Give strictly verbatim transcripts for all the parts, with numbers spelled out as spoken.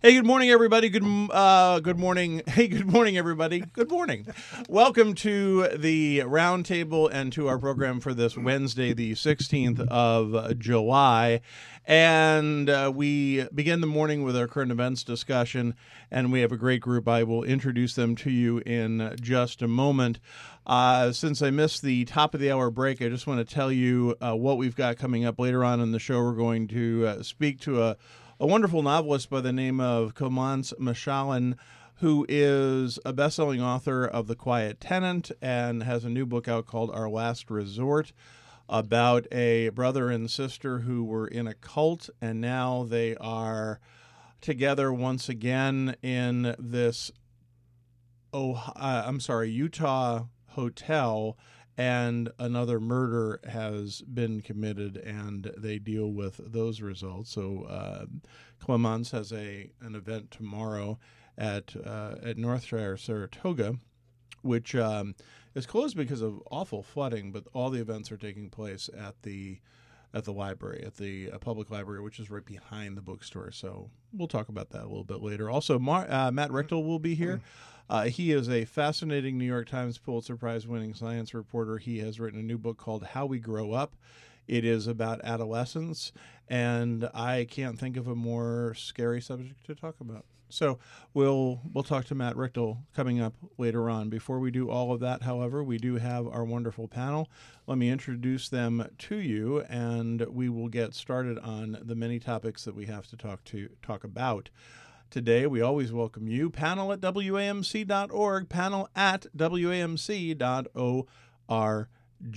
Hey, good morning, everybody. Good uh, good morning. Hey, good morning, everybody. Good morning. Welcome to the roundtable and to our program for this Wednesday, the sixteenth of July. And uh, we begin the morning with our current events discussion, and we have a great group. I will introduce them to you in just a moment. Uh, since I missed the top of the hour break, I just want to tell you uh, what we've got coming up later on in the show. We're going to uh, speak to a A wonderful novelist by the name of Clemence Mechalen, who is a best-selling author of The Quiet Tenant and has a new book out called Our Last Resort, about a brother and sister who were in a cult, and now they are together once again in this, oh, uh, I'm sorry, Utah hotel, and another murder has been committed, and they deal with those results. So uh, Clemence has a an event tomorrow at uh, at Northshire Saratoga, which um, is closed because of awful flooding, but all the events are taking place at the at the library, at the uh, public library, which is right behind the bookstore. So we'll talk about that a little bit later. Also, Mar- uh, Matt Richtel will be here. Uh, he is a fascinating New York Times Pulitzer Prize-winning science reporter. He has written a new book called How We Grow Up. It is about adolescence, and I can't think of a more scary subject to talk about. So we'll we'll talk to Matt Richtel coming up later on. Before we do all of that, however, we do have our wonderful panel. Let me introduce them to you, and we will get started on the many topics that we have to talk to talk about. Today, we always welcome you. Panel at W A M C dot org, panel at W A M C dot org.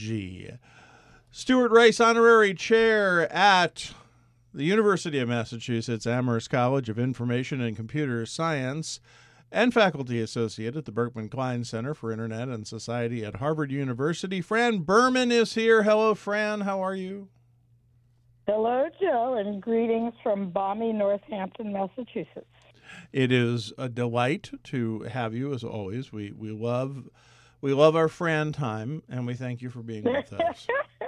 Stuart Rice, Honorary Chair at the University of Massachusetts Amherst College of Information and Computer Science, and Faculty Associate at the Berkman Klein Center for Internet and Society at Harvard University. Fran Berman is here. Hello, Fran. How are you? Hello, Joe, and greetings from balmy Northampton, Massachusetts. It is a delight to have you, as always. We we love we love our Fran time, and we thank you for being with us.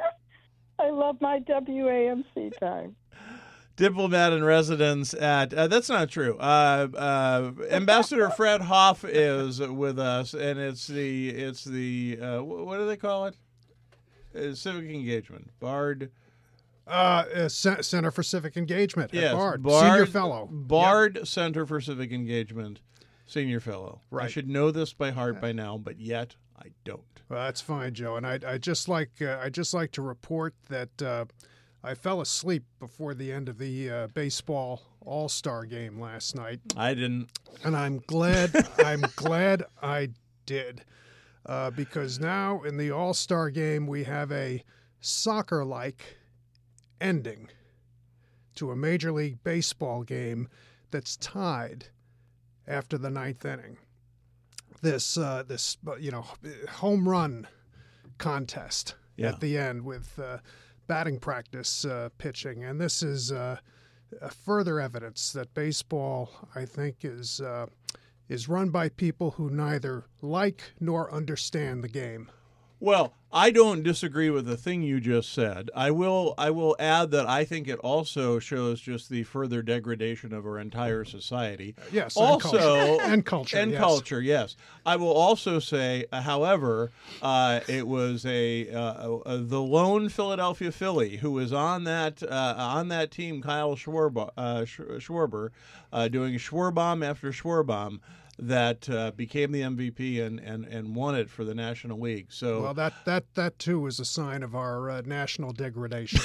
I love my W A M C time. Diplomat in residence at uh, that's not true. Uh, uh, Ambassador Fred Hoff is with us, and it's the it's the uh, what do they call it? Uh, civic engagement, BARD. Uh, uh, C- Center for Civic Engagement Yes, at BARD. Bard, Senior Fellow. BARD yep. Center for Civic Engagement, Senior Fellow. Right. I should know this by heart by now, but yet I don't. Well, that's fine, Joe. And I I just like uh, I just like to report that uh, I fell asleep before the end of the uh, baseball All-Star game last night. I didn't, and I'm glad I'm glad I did, uh, because now in the All-Star game we have a soccer-like ending to a Major League Baseball game that's tied after the ninth inning. This uh, this you know home run contest yeah. at the end with uh, batting practice uh, pitching, and this is uh, further evidence that baseball, I think, is uh, is run by people who neither like nor understand the game. Well, I don't disagree with the thing you just said. I will I will add that I think it also shows just the further degradation of our entire society. Yes, also and culture. And yes. culture, yes. I will also say, uh, however, uh, it was a, uh, a the lone Philadelphia Philly who was on that uh, on that team, Kyle Schwarber, uh, Schwarber uh, doing Schwarbomb after Schwarbomb, that uh, became the M V P and, and, and won it for the National League. So well, that that that too is a sign of our uh, national degradation.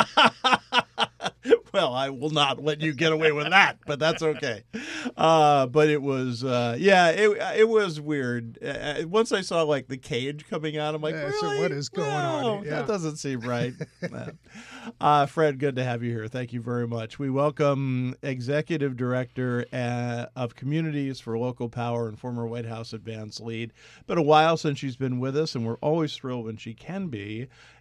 Well, I will not let you get away with that, but that's okay. Uh, but it was, uh, yeah, it it was weird. Uh, once I saw like the cage coming out, I'm like, yeah, really? So what is going no, on here? Yeah. That doesn't seem right. uh, Fred, good to have you here. Thank you very much. We welcome Executive Director uh, of Communities for Local Power and former White House advance lead. Been a while since she's been with us, and we're always thrilled when she can be.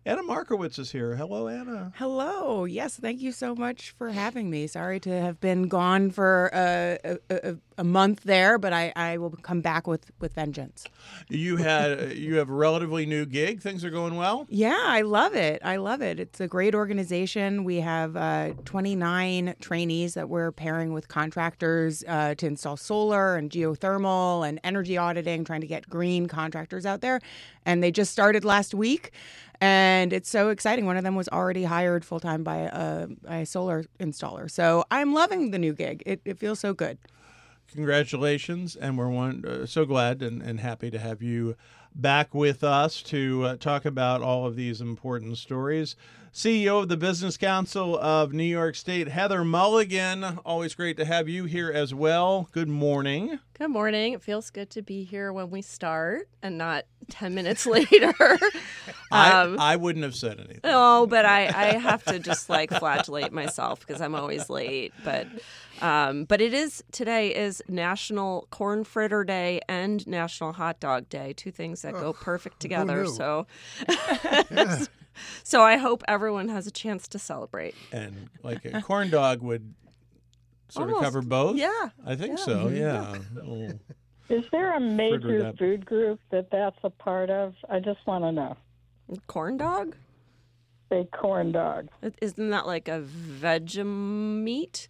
Anna Markowitz is here. Hello, Anna. Hello. Yes, thank you so much for having me. Sorry to have been gone for a, a, a, a month there, but I, I will come back with, with vengeance. You had you have a relatively new gig. Things are going well? Yeah, I love it. I love it. It's a great organization. We have uh, twenty-nine trainees that we're pairing with contractors uh, to install solar and geothermal and energy auditing, trying to get green contractors out there. And they just started last week. And it's so exciting. One of them was already hired full-time by a, a solar installer. So I'm loving the new gig. It, it feels so good. Congratulations. And we're one, uh, so glad and, and happy to have you back with us to uh, talk about all of these important stories. C E O of the Business Council of New York State, Heather Mulligan. Always great to have you here as well. Good morning. Good morning. It feels good to be here when we start and not ten minutes later. um, I, I wouldn't have said anything. No, but I, I have to just like flagellate myself because I'm always late. But um, but it is today is National Corn Fritter Day and National Hot Dog Day. Two things that go perfect together. So. Yeah. So I hope everyone has a chance to celebrate. And like a corn dog would sort Almost. of cover both? Yeah. I think Yeah. so, yeah. Oh. Is there a major that. food group that that's a part of? I just want to know. Corn dog? Say corn dog. Isn't that like a Vegemite?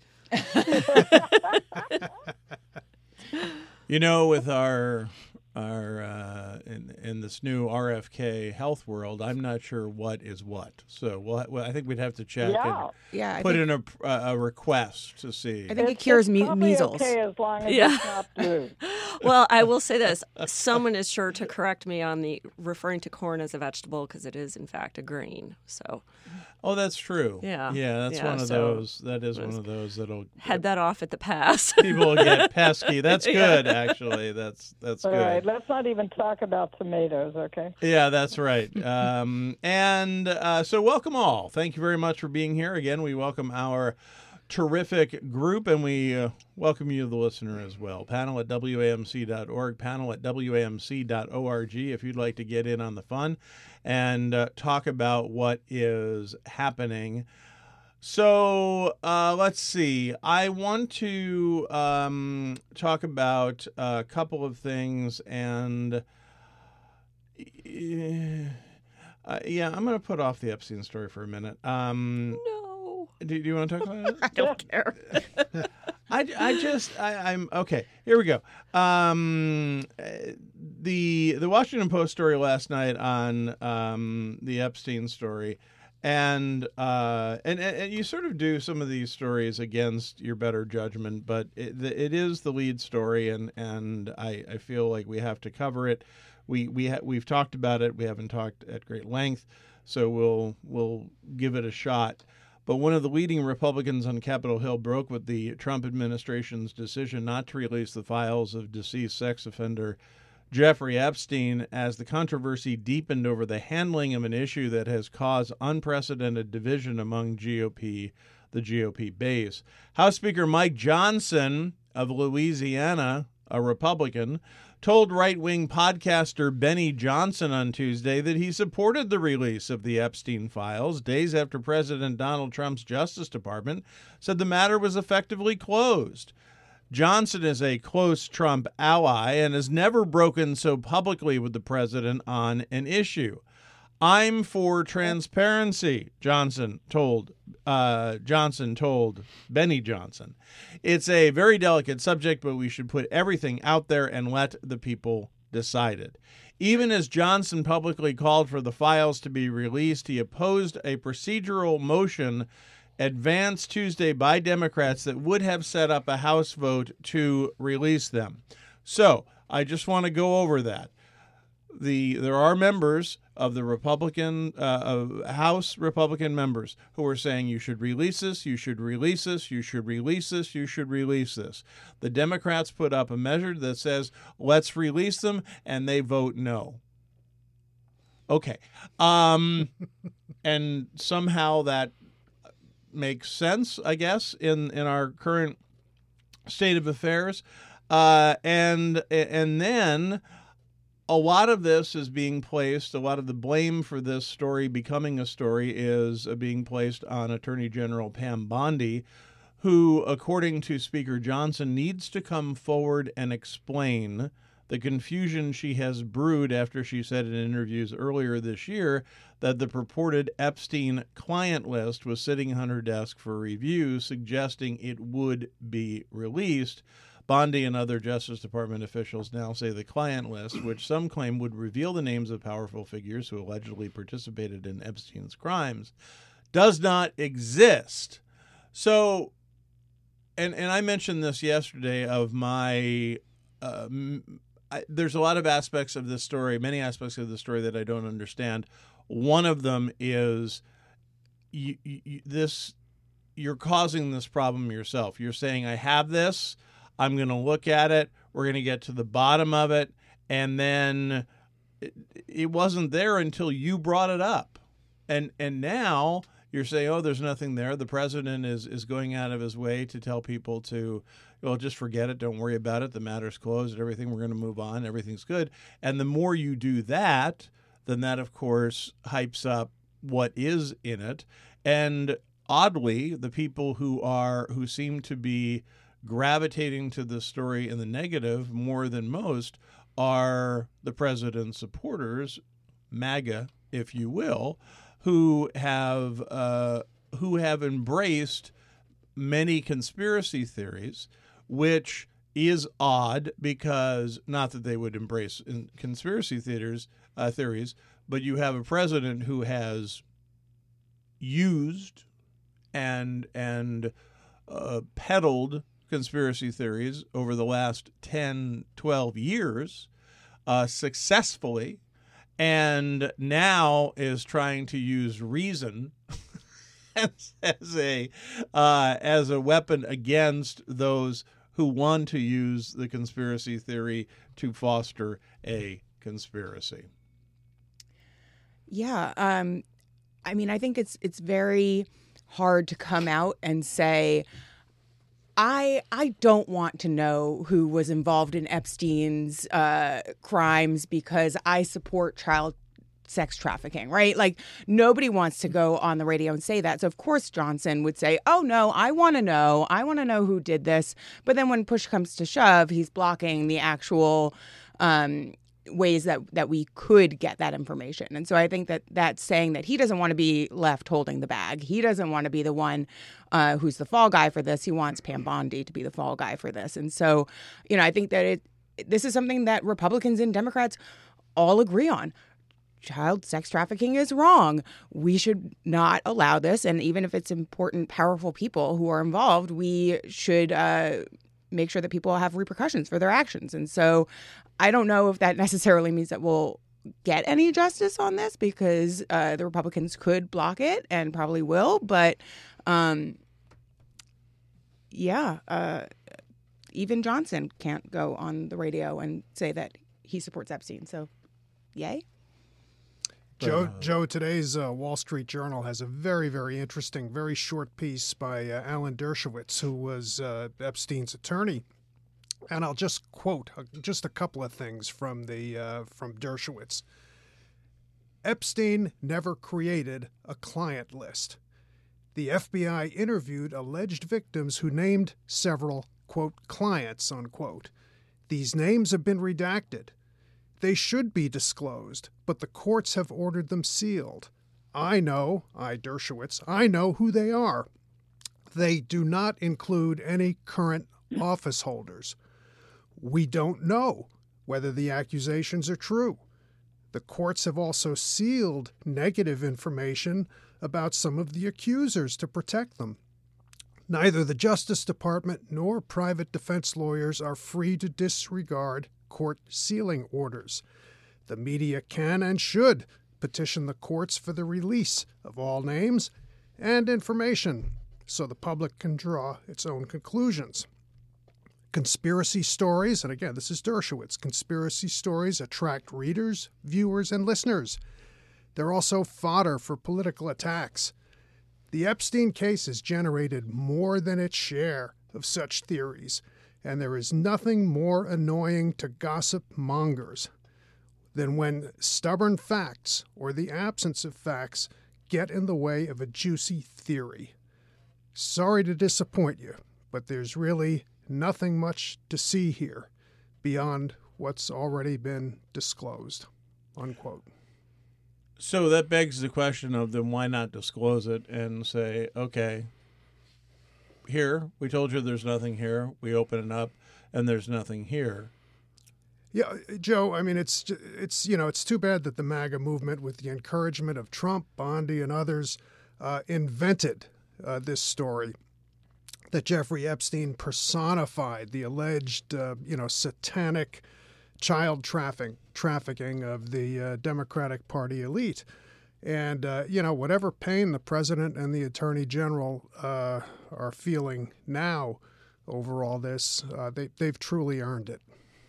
You know, with our our uh, in in this new R F K health world, I'm not sure what is what. So we'll, well I think we'd have to check Yeah. and Yeah, I put think, in a, a request to see. I think it It's- cures it's me- probably measles. okay as long as Yeah. it's not blue. Well, I will say this. Someone is sure to correct me on the referring to corn as a vegetable because it is, in fact, a grain. So Oh, that's true. Yeah. yeah, that's Yeah, one of so those. That is one was- of those that'll head that off at the pass. people will get pesky. That's Yeah. good, actually. That's that's All good. right, let's not even talk about tomatoes, okay? Yeah, that's right. Um, and uh, so welcome all. Thank you very much for being here. Again, we welcome our terrific group, and we uh, welcome you, the listener, as well. Panel at W A M C dot org, panel at W A M C dot org if you'd like to get in on the fun and uh, talk about what is happening. So uh, let's see. I want to um, talk about a couple of things, and uh, yeah, I'm going to put off the Epstein story for a minute. Um, No, do, do you want to talk about it? I don't care. I, I just I, I'm okay. Here we go. Um, uh, the the Washington Post story last night on um, the Epstein story, and uh, and and you sort of do some of these stories against your better judgment, but it, it is the lead story, and and I, I feel like we have to cover it. We we ha- we've talked about it. We haven't talked at great length, so we'll we'll give it a shot. But one of the leading Republicans on Capitol Hill broke with the Trump administration's decision not to release the files of deceased sex offender Jeffrey Epstein as the controversy deepened over the handling of an issue that has caused unprecedented division among G O P, the G O P base. House Speaker Mike Johnson of Louisiana, a Republican, told right-wing podcaster Benny Johnson on Tuesday that he supported the release of the Epstein files days after President Donald Trump's Justice Department said the matter was effectively closed. Johnson is a close Trump ally and has never broken so publicly with the president on an issue. I'm for transparency, Johnson told uh, Johnson told Benny Johnson. It's a very delicate subject, but we should put everything out there and let the people decide it. Even as Johnson publicly called for the files to be released, he opposed a procedural motion advanced Tuesday by Democrats that would have set up a House vote to release them. So I just want to go over that. The there are members of the Republican uh, of House Republican members who are saying you should release this, you should release this, you should release this, you should release this. The Democrats put up a measure that says let's release them, and they vote no. Okay, um, and somehow that makes sense, I guess, in in our current state of affairs, uh, and and then. a lot of this is being placed, a lot of the blame for this story becoming a story is uh, being placed on Attorney General Pam Bondi, who, according to Speaker Johnson, needs to come forward and explain the confusion she has brewed after she said in interviews earlier this year that the purported Epstein client list was sitting on her desk for review, suggesting it would be released. Bondi and other Justice Department officials now say the client list, which some claim would reveal the names of powerful figures who allegedly participated in Epstein's crimes, does not exist. So, and, and I mentioned this yesterday of my... Uh, I, there's a lot of aspects of this story, many aspects of the story that I don't understand. One of them is you, you, this you're causing this problem yourself. You're saying, I have this, I'm going to look at it, we're going to get to the bottom of it, and then it, it wasn't there until you brought it up. And and now you're saying, oh, there's nothing there. The president is, is going out of his way to tell people to, well, just forget it. Don't worry about it. The matter's closed. Everything, we're going to move on. Everything's good. And the more you do that, then that, of course, hypes up what is in it. And oddly, the people who are who seem to be gravitating to the story in the negative more than most are the president's supporters, MAGA, if you will, who have uh, who have embraced many conspiracy theories, which is odd because not that they would embrace in conspiracy theaters uh, theories, but you have a president who has used and and uh, peddled conspiracy theories over the last ten, twelve years uh, successfully, and now is trying to use reason as, as a uh, as a weapon against those who want to use the conspiracy theory to foster a conspiracy. Yeah, um, I mean, I think it's it's very hard to come out and say, I I don't want to know who was involved in Epstein's uh, crimes because I support child sex trafficking, right? Like, nobody wants to go on the radio and say that. So, of course, Johnson would say, oh, no, I want to know. I want to know who did this. But then when push comes to shove, he's blocking the actual um, ways that, that we could get that information. And so I think that that's saying that he doesn't want to be left holding the bag. He doesn't want to be the one uh, who's the fall guy for this. He wants Pam Bondi to be the fall guy for this. And so, you know, I think that it this is something that Republicans and Democrats all agree on. Child sex trafficking is wrong. We should not allow this. And even if it's important, powerful people who are involved, we should uh, make sure that people have repercussions for their actions. And so I don't know if that necessarily means that we'll get any justice on this, because uh, the Republicans could block it and probably will. But um, yeah, uh, even Johnson can't go on the radio and say that he supports Epstein. So yay. Joe, Joe, today's uh, Wall Street Journal has a very, very interesting, very short piece by uh, Alan Dershowitz, who was uh, Epstein's attorney. And I'll just quote uh, just a couple of things from the uh, from Dershowitz. Epstein never created a client list. The F B I interviewed alleged victims who named several, quote, clients, unquote. These names have been redacted. They should be disclosed, but the courts have ordered them sealed. I know, I, Dershowitz, I know who they are. They do not include any current office holders. We don't know whether the accusations are true. The courts have also sealed negative information about some of the accusers to protect them. Neither the Justice Department nor private defense lawyers are free to disregard court sealing orders. The media can and should petition the courts for the release of all names and information so the public can draw its own conclusions. Conspiracy stories, and again, this is Dershowitz, conspiracy stories attract readers, viewers, and listeners. They're also fodder for political attacks. The Epstein case has generated more than its share of such theories, and there is nothing more annoying to gossip mongers. than when stubborn facts or the absence of facts get in the way of a juicy theory. Sorry to disappoint you, but there's really nothing much to see here beyond what's already been disclosed." Unquote. So that begs the question of then why not disclose it and say, okay, here, we told you there's nothing here. We open it up and there's nothing here. Yeah, Joe, I mean, it's, it's you know, it's too bad that the MAGA movement, with the encouragement of Trump, Bondi, and others, uh, invented uh, this story, that Jeffrey Epstein personified the alleged, uh, you know, satanic child trafficking trafficking of the uh, Democratic Party elite. And, uh, you know, whatever pain the president and the attorney general uh, are feeling now over all this, uh, they, they've truly earned it.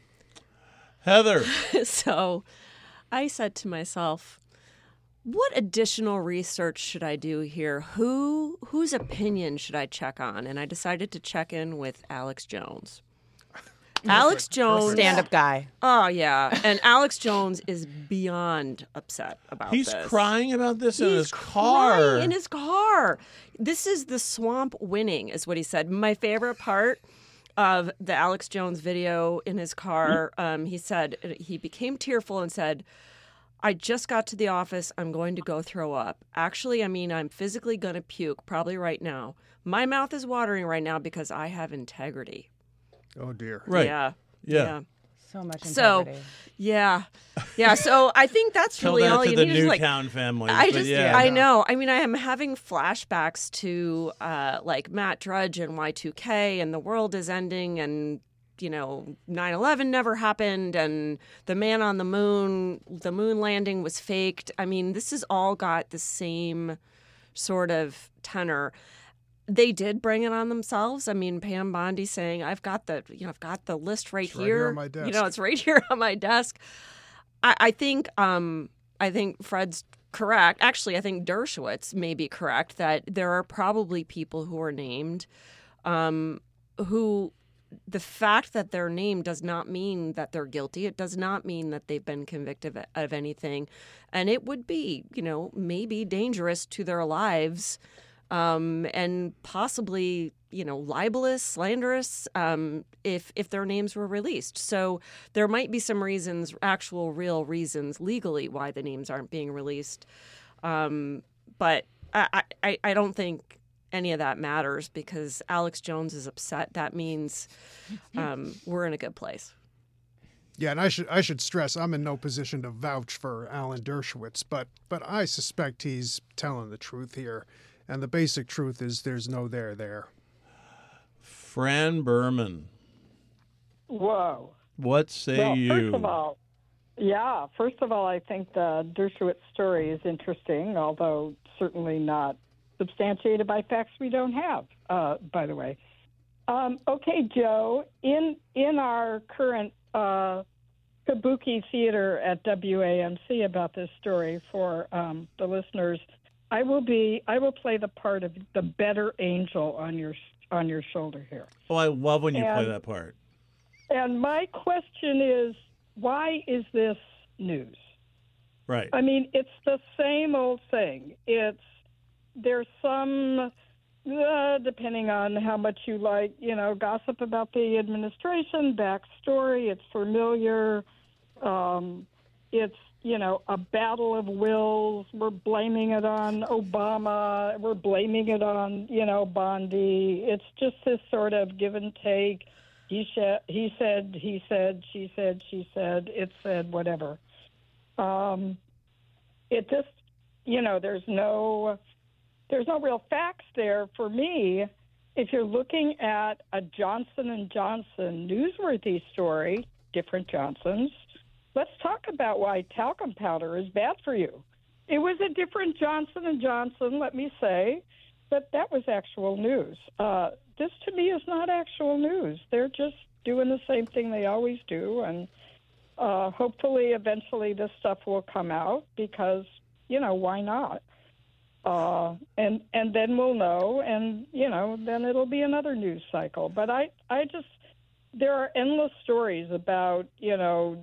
Heather. So I said to myself, what additional research should I do here? Who whose opinion should I check on? And I decided to check in with Alex Jones. Alex Jones, Stand-up guy. Oh yeah, and Alex Jones is beyond upset about He's this. crying about this in He's his car. crying in his car. This is the swamp winning, is what he said. My favorite part of the Alex Jones video in his car, um, he said he became tearful and said, "I just got to the office. I'm going to go throw up. Actually, I mean, I'm physically going to puke probably right now. My mouth is watering right now because I have integrity." Oh, dear. Right. Yeah. Yeah. Yeah. So much So, integrity. yeah. Yeah. So I think that's Tell really all that to you the need. Is like, Newtown family. I but just, yeah. I know. I mean, I am having flashbacks to uh, like Matt Drudge and Y two K and the world is ending and, you know, nine eleven never happened and the man on the moon, the moon landing was faked. I mean, this has all got the same sort of tenor. They did bring it on themselves. I mean, Pam Bondi saying, "I've got the, you know, I've got the list right It's here. right here on my desk." You know, it's right here on my desk." I, I think, um, I think Fred's correct. Actually, I think Dershowitz may be correct that there are probably people who are named, um, who the fact that they're named does not mean that they're guilty. It does not mean that they've been convicted of, of anything, and it would be, you know, maybe dangerous to their lives. Um, and possibly, you know, libelous, slanderous, um, if if their names were released. So there might be some reasons, actual real reasons legally why the names aren't being released. Um, but I, I, I don't think any of that matters because Alex Jones is upset. That means um, we're in a good place. Yeah, and I should I should stress I'm in no position to vouch for Alan Dershowitz, but but I suspect he's telling the truth here. And the basic truth is there's no there there. Fran Berman. Whoa. What say well, you? First of all, yeah, first of all, I think the Dershowitz story is interesting, although certainly not substantiated by facts we don't have, uh, by the way. Um, okay, Joe, in in our current uh, kabuki theater at W A M C about this story for um, the listeners, I will be. I will play the part of the better angel on your on your shoulder here. Oh, I love when you and, play that part. And my question is, why is this news? Right. I mean, it's the same old thing. It's there's some, uh, depending on how much you like, you know, gossip about the administration, backstory. It's familiar. Um, it's you know, a battle of wills. We're blaming it on Obama. We're blaming it on, you know, Bondi. It's just this sort of give and take. He, sh- he said, he said, she said, she said, it said, whatever. Um, it just, you know, there's no, there's no real facts there for me. If you're looking at a Johnson and Johnson newsworthy story, different Johnsons, let's talk about why talcum powder is bad for you. It was a different Johnson and Johnson, let me say, but that was actual news. Uh, this, to me, is not actual news. They're just doing the same thing they always do, and uh, hopefully, eventually, this stuff will come out because, you know, why not? Uh, and and then we'll know, and, you know, then it'll be another news cycle. But I, I just, there are endless stories about, you know,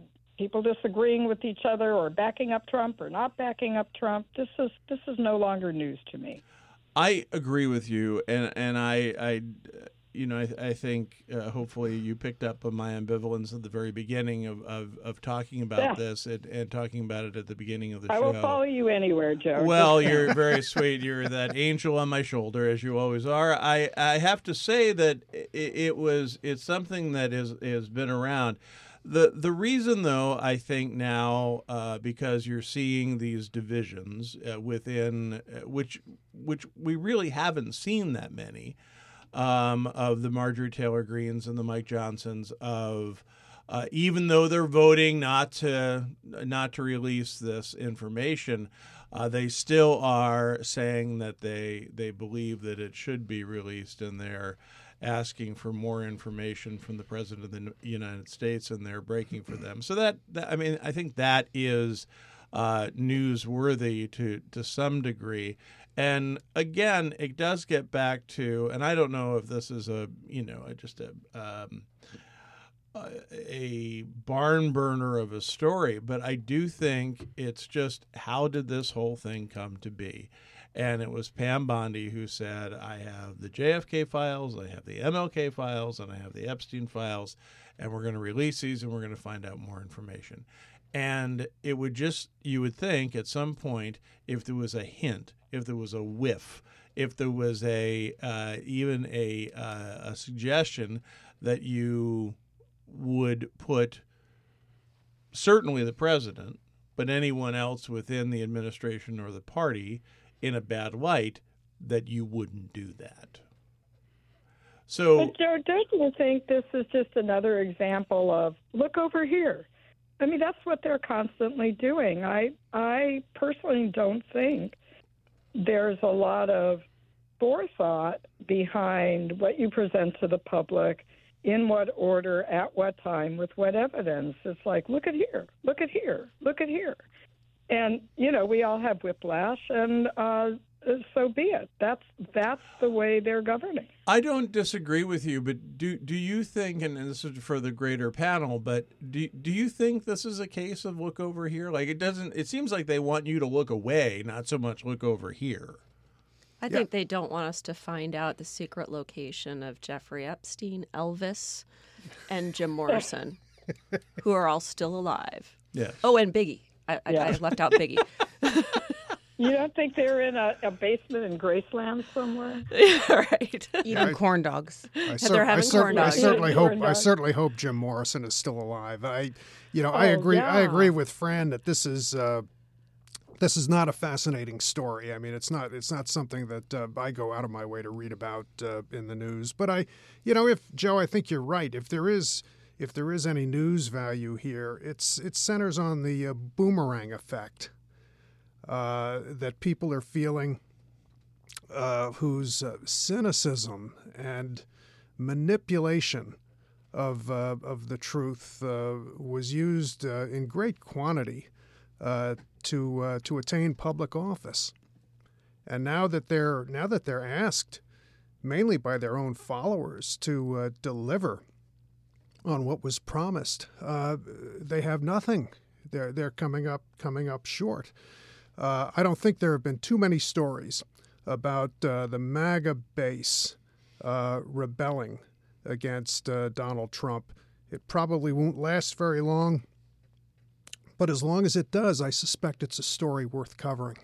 people disagreeing with each other or backing up Trump or not backing up Trump. This is this is no longer news to me. I agree with you, and and I, I you know, I, I think uh, hopefully you picked up on my ambivalence at the very beginning of, of, of talking about Yeah. this and, and talking about it at the beginning of the I show. will follow you anywhere, Joe. Well, Just saying. you're very sweet. You're that angel on my shoulder, as you always are. I, I have to say that it, it was it's something that is has been around. The the reason, though, I think now, uh, because you're seeing these divisions uh, within uh, which which we really haven't seen that many um, of the Marjorie Taylor Greens and the Mike Johnsons of. Uh, even though they're voting not to not to release this information, uh, they still are saying that they they believe that it should be released, and they're asking for more information from the President of the United States, and they're breaking for them. So that, that I mean, I think that is uh, newsworthy to to some degree. And again, it does get back to, and I don't know if this is a you know just a um, a barn burner of a story, but I do think it's just, how did this whole thing come to be? And it was Pam Bondi who said, I have the J F K files, I have the M L K files, and I have the Epstein files, and we're going to release these and we're going to find out more information. And it would just, you would think at some point, if there was a hint, if there was a whiff, if there was a uh, even a, uh, a suggestion that you would put certainly the president, but anyone else within the administration or the party in a bad light, that you wouldn't do that. So, But Joe, don't you think this is just another example of, look over here? I mean, that's what they're constantly doing. I I personally don't think there's a lot of forethought behind what you present to the public, in what order, at what time, with what evidence. It's like, look at here, look at here, look at here. And, you know, we all have whiplash, and uh, so be it. That's that's the way they're governing. I don't disagree with you, but do do you think, and this is for the greater panel, but do do you think this is a case of look over here? Like, it doesn't, it seems like they want you to look away, not so much look over here. I think they don't want us to find out the secret location of Jeffrey Epstein, Elvis, and Jim Morrison, who are all still alive. Yes. Oh, and Biggie. I, I, Yeah. I left out Biggie. You don't think they're in a, a basement in Graceland somewhere? Right. Eating I- corn dogs. I, they're having I, cer- corn I dogs. certainly Corn hope I dogs. certainly hope Jim Morrison is still alive. I, you know, I Oh, agree. I yeah. agree with Fran that this is uh, this is not a fascinating story. I mean, it's not it's not something that uh, I go out of my way to read about uh, in the news. But I, you know, if Joe, I think you're right. If there is if there is any news value here, it's it centers on the uh, boomerang effect uh, that people are feeling, uh, whose uh, cynicism and manipulation of uh, of the truth uh, was used uh, in great quantity uh, to uh, to attain public office, and now that they're now that they're asked, mainly by their own followers, to uh, deliver on what was promised, uh, they have nothing. They're they're coming up coming up short. Uh, I don't think there have been too many stories about uh, the MAGA base uh, rebelling against uh, Donald Trump. It probably won't last very long, but as long as it does, I suspect it's a story worth covering.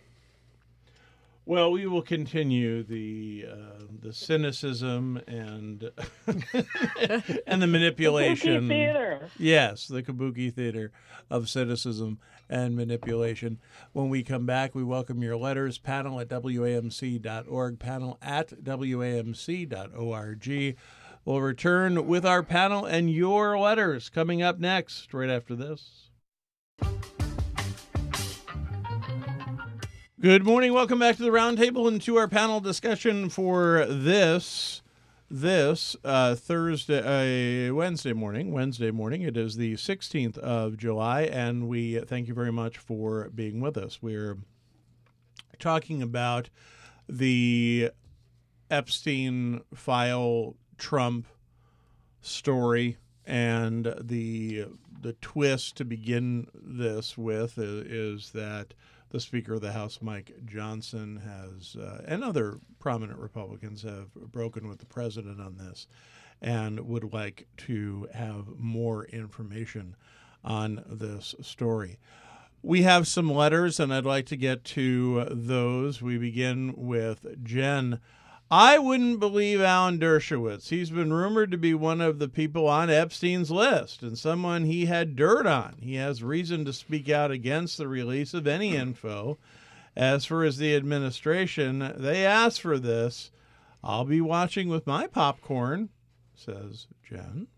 Well, we will continue the uh, the cynicism and and the manipulation. Kabuki theater. Yes, the kabuki theater of cynicism and manipulation. When we come back, we welcome your letters. Panel at W A M C dot org. Panel at W A M C dot org. We'll return with our panel and your letters coming up next, right after this. Good morning. Welcome back to the Roundtable and to our panel discussion for this this uh, Thursday, uh, Wednesday morning. Wednesday morning. It is the sixteenth of July, and we thank you very much for being with us. We're talking about the Epstein file Trump story And the the twist to begin this with is, is that the Speaker of the House, Mike Johnson, has, uh, and other prominent Republicans have broken with the president on this and would like to have more information on this story. We have some letters, and I'd like to get to those. We begin with Jen. I wouldn't believe Alan Dershowitz. He's been rumored to be one of the people on Epstein's list and someone he had dirt on. He has reason to speak out against the release of any info. As for as the administration, they asked for this. I'll be watching with my popcorn, says Jen.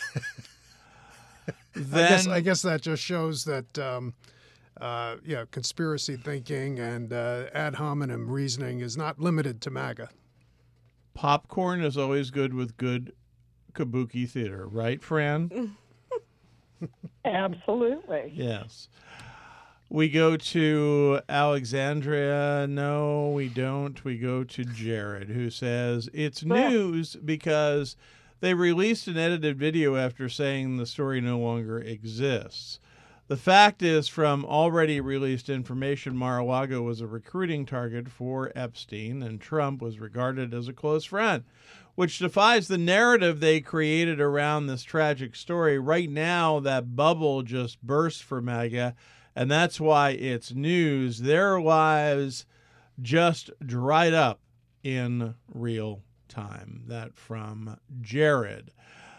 Then, I guess I guess that just shows that um, uh, yeah, conspiracy thinking and uh, ad hominem reasoning is not limited to MAGA. Popcorn is always good with good kabuki theater, right, Fran? Absolutely. Yes. We go to Alexandria. No, we don't. We go to Jared, who says it's news because they released an edited video after saying the story no longer exists. The fact is, from already released information, Mar-a-Lago was a recruiting target for Epstein, and Trump was regarded as a close friend, which defies the narrative they created around this tragic story. Right now, that bubble just burst for MAGA, and that's why it's news. Their lives just dried up in real time. That from Jared.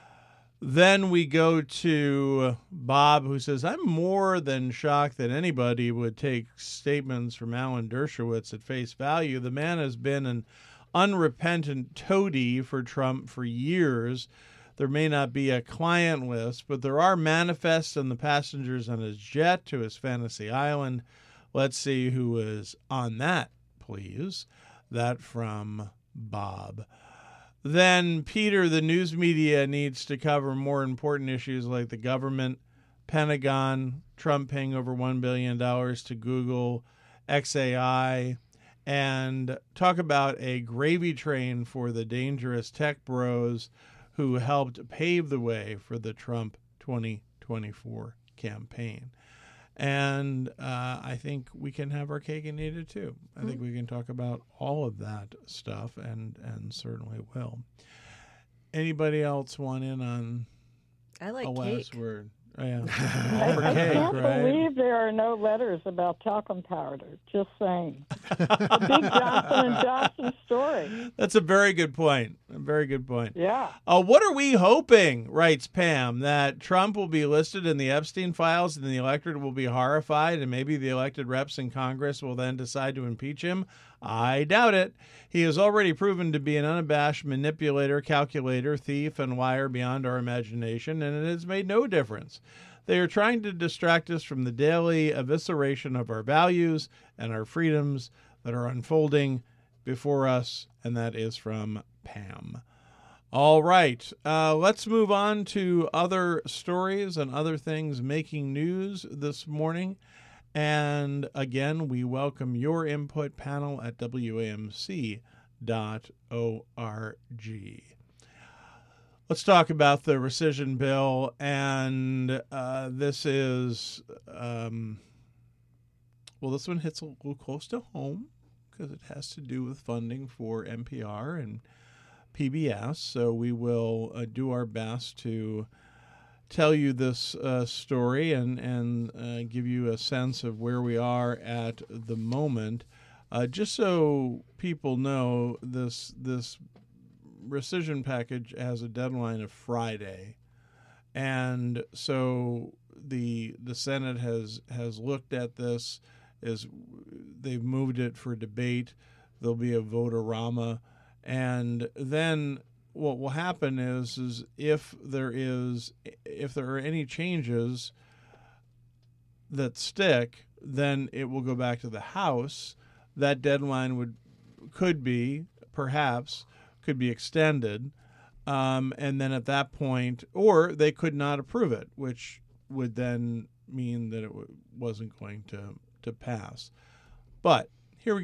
Then we go to Bob, who says, I'm more than shocked that anybody would take statements from Alan Dershowitz at face value. The man has been an unrepentant toady for Trump for years. There may not be a client list, but there are manifests on the passengers on his jet to his fantasy island. Let's see who is on that, please. That from Bob. Then, Peter, the news media needs to cover more important issues like the government, Pentagon, Trump paying over one billion dollars to Google, X A I, and talk about a gravy train for the dangerous tech bros who helped pave the way for the Trump twenty twenty-four campaign. And uh, I think we can have our cake and eat it too. I think we can talk about all of that stuff, and, and certainly will. Anybody else want in on I like a cake. last word? Oh, yeah. I, All for I cake, can't right? believe there are no letters about talcum powder. Just saying. A big Johnson and Johnson story. That's a very good point. A very good point. Yeah. Uh, what are we hoping, writes Pam, that Trump will be listed in the Epstein files and the electorate will be horrified and maybe the elected reps in Congress will then decide to impeach him? I doubt it. He has already proven to be an unabashed manipulator, calculator, thief, and liar beyond our imagination, and it has made no difference. They are trying to distract us from the daily evisceration of our values and our freedoms that are unfolding before us, and that is from Pam. All right, uh, let's move on to other stories and other things making news this morning. And again, we welcome your input, panel at W A M C dot org. Let's talk about the rescission bill, and uh, this is, um, well, this one hits a little close to home because it has to do with funding for N P R and P B S, so we will uh, do our best to tell you this uh, story and, and uh, give you a sense of where we are at the moment. Uh, just so people know, this this rescission package has a deadline of Friday, and so the the Senate has has looked at this. Is they've moved it for debate. There'll be a vote-a-rama, and then what will happen is is if there is if there are any changes that stick, then it will go back to the House. That deadline would could be perhaps could be extended, um, and then at that point, or they could not approve it, which would then mean that it w- wasn't going to to pass. But here we go.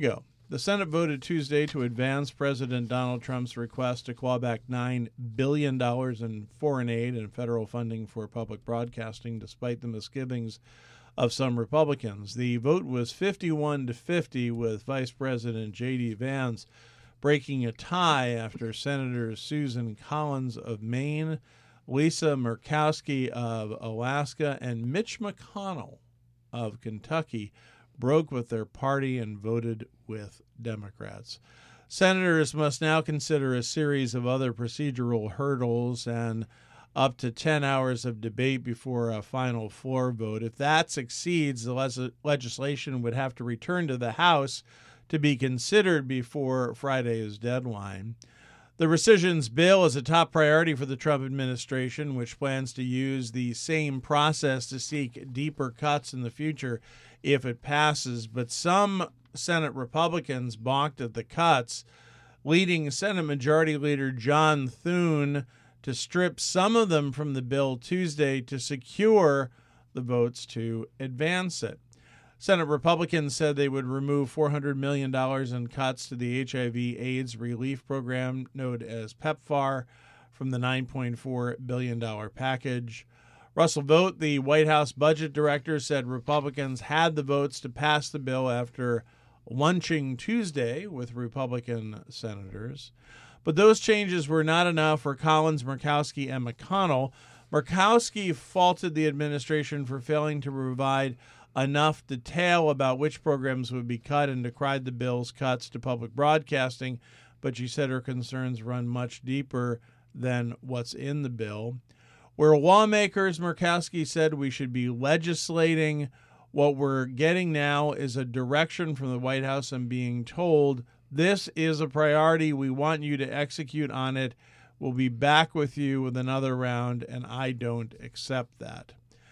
The Senate voted Tuesday to advance President Donald Trump's request to claw back nine billion dollars in foreign aid and federal funding for public broadcasting, despite the misgivings of some Republicans. The vote was fifty-one to fifty, with Vice President J D. Vance breaking a tie after Senators Susan Collins of Maine, Lisa Murkowski of Alaska, and Mitch McConnell of Kentucky broke with their party and voted with Democrats. Senators must now consider a series of other procedural hurdles and up to ten hours of debate before a final floor vote. If that succeeds, the les- legislation would have to return to the House to be considered before Friday's deadline. The rescissions bill is a top priority for the Trump administration, which plans to use the same process to seek deeper cuts in the future if it passes. But some Senate Republicans balked at the cuts, leading Senate Majority Leader John Thune to strip some of them from the bill Tuesday to secure the votes to advance it. Senate Republicans said they would remove four hundred million dollars in cuts to the H I V AIDS relief program, known as PEPFAR, from the nine point four billion dollars package. Russell Vought, the White House budget director, said Republicans had the votes to pass the bill after lunching Tuesday with Republican senators. But those changes were not enough for Collins, Murkowski, and McConnell. Murkowski faulted the administration for failing to provide enough detail about which programs would be cut and decried the bill's cuts to public broadcasting, but she said her concerns run much deeper than what's in the bill. We're lawmakers, Murkowski said, we should be legislating. What we're getting now is a direction from the White House and being told this is a priority. We want you to execute on it. We'll be back with you with another round, and I don't accept that.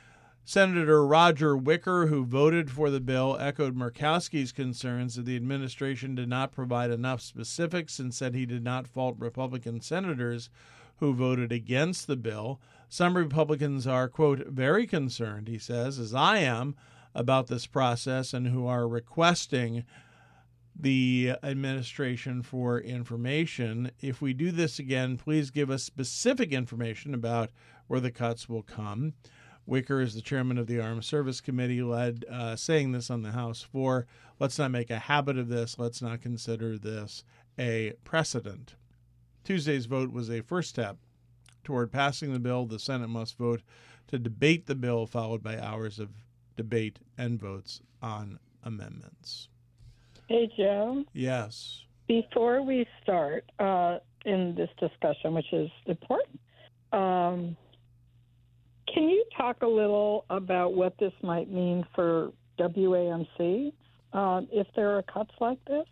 Senator Roger Wicker, who voted for the bill, echoed Murkowski's concerns that the administration did not provide enough specifics and said he did not fault Republican senators who voted against the bill. Some Republicans are, quote, very concerned, he says, as I am, about this process and who are requesting the administration for information. If we do this again, please give us specific information about where the cuts will come. Wicker is the chairman of the Armed Service Committee, led uh, saying this on the House floor. Let's not make a habit of this. Let's not consider this a precedent. Tuesday's vote was a first step toward passing the bill. The Senate must vote to debate the bill, followed by hours of debate and votes on amendments. Hey, Joe. Yes. Before we start uh, in this discussion, which is important, um, can you talk a little about what this might mean for W A M C uh, if there are cuts like this?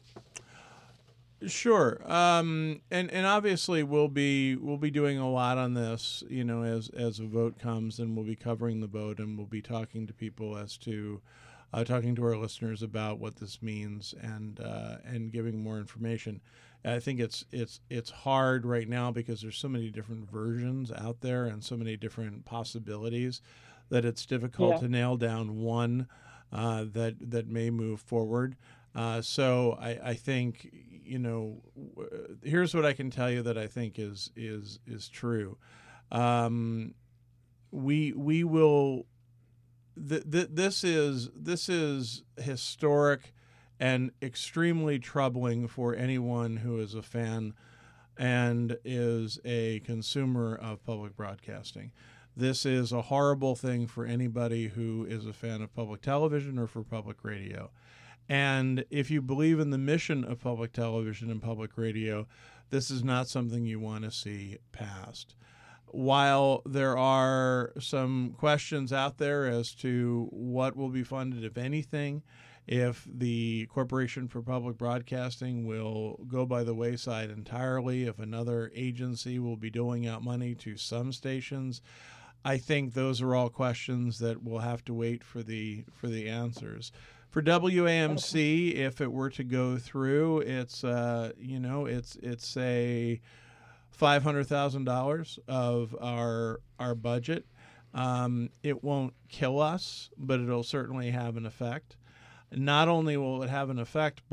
Sure, um, and and obviously we'll be we'll be doing a lot on this, you know, as as a vote comes, and we'll be covering the vote, and we'll be talking to people as to uh, talking to our listeners about what this means, and uh, and giving more information. I think it's it's it's hard right now because there's so many different versions out there and so many different possibilities that it's difficult Yeah. to nail down one uh, that that may move forward. Uh, so I, I think, you know, w- here's what I can tell you that I think is is is true. Um, we we will. Th- th- this is this is historic and extremely troubling for anyone who is a fan and is a consumer of public broadcasting. This is a horrible thing for anybody who is a fan of public television or for public radio. And if you believe in the mission of public television and public radio, this is not something you want to see passed. While there are some questions out there as to what will be funded, if anything, if the Corporation for Public Broadcasting will go by the wayside entirely, if another agency will be doling out money to some stations, I think those are all questions that we'll have to wait for the for the answers. For W A M C, if it were to go through, it's uh, you know, it's it's a five hundred thousand dollars of our our budget. Um, it won't kill us, but it'll certainly have an effect. Not only will it have an effect, but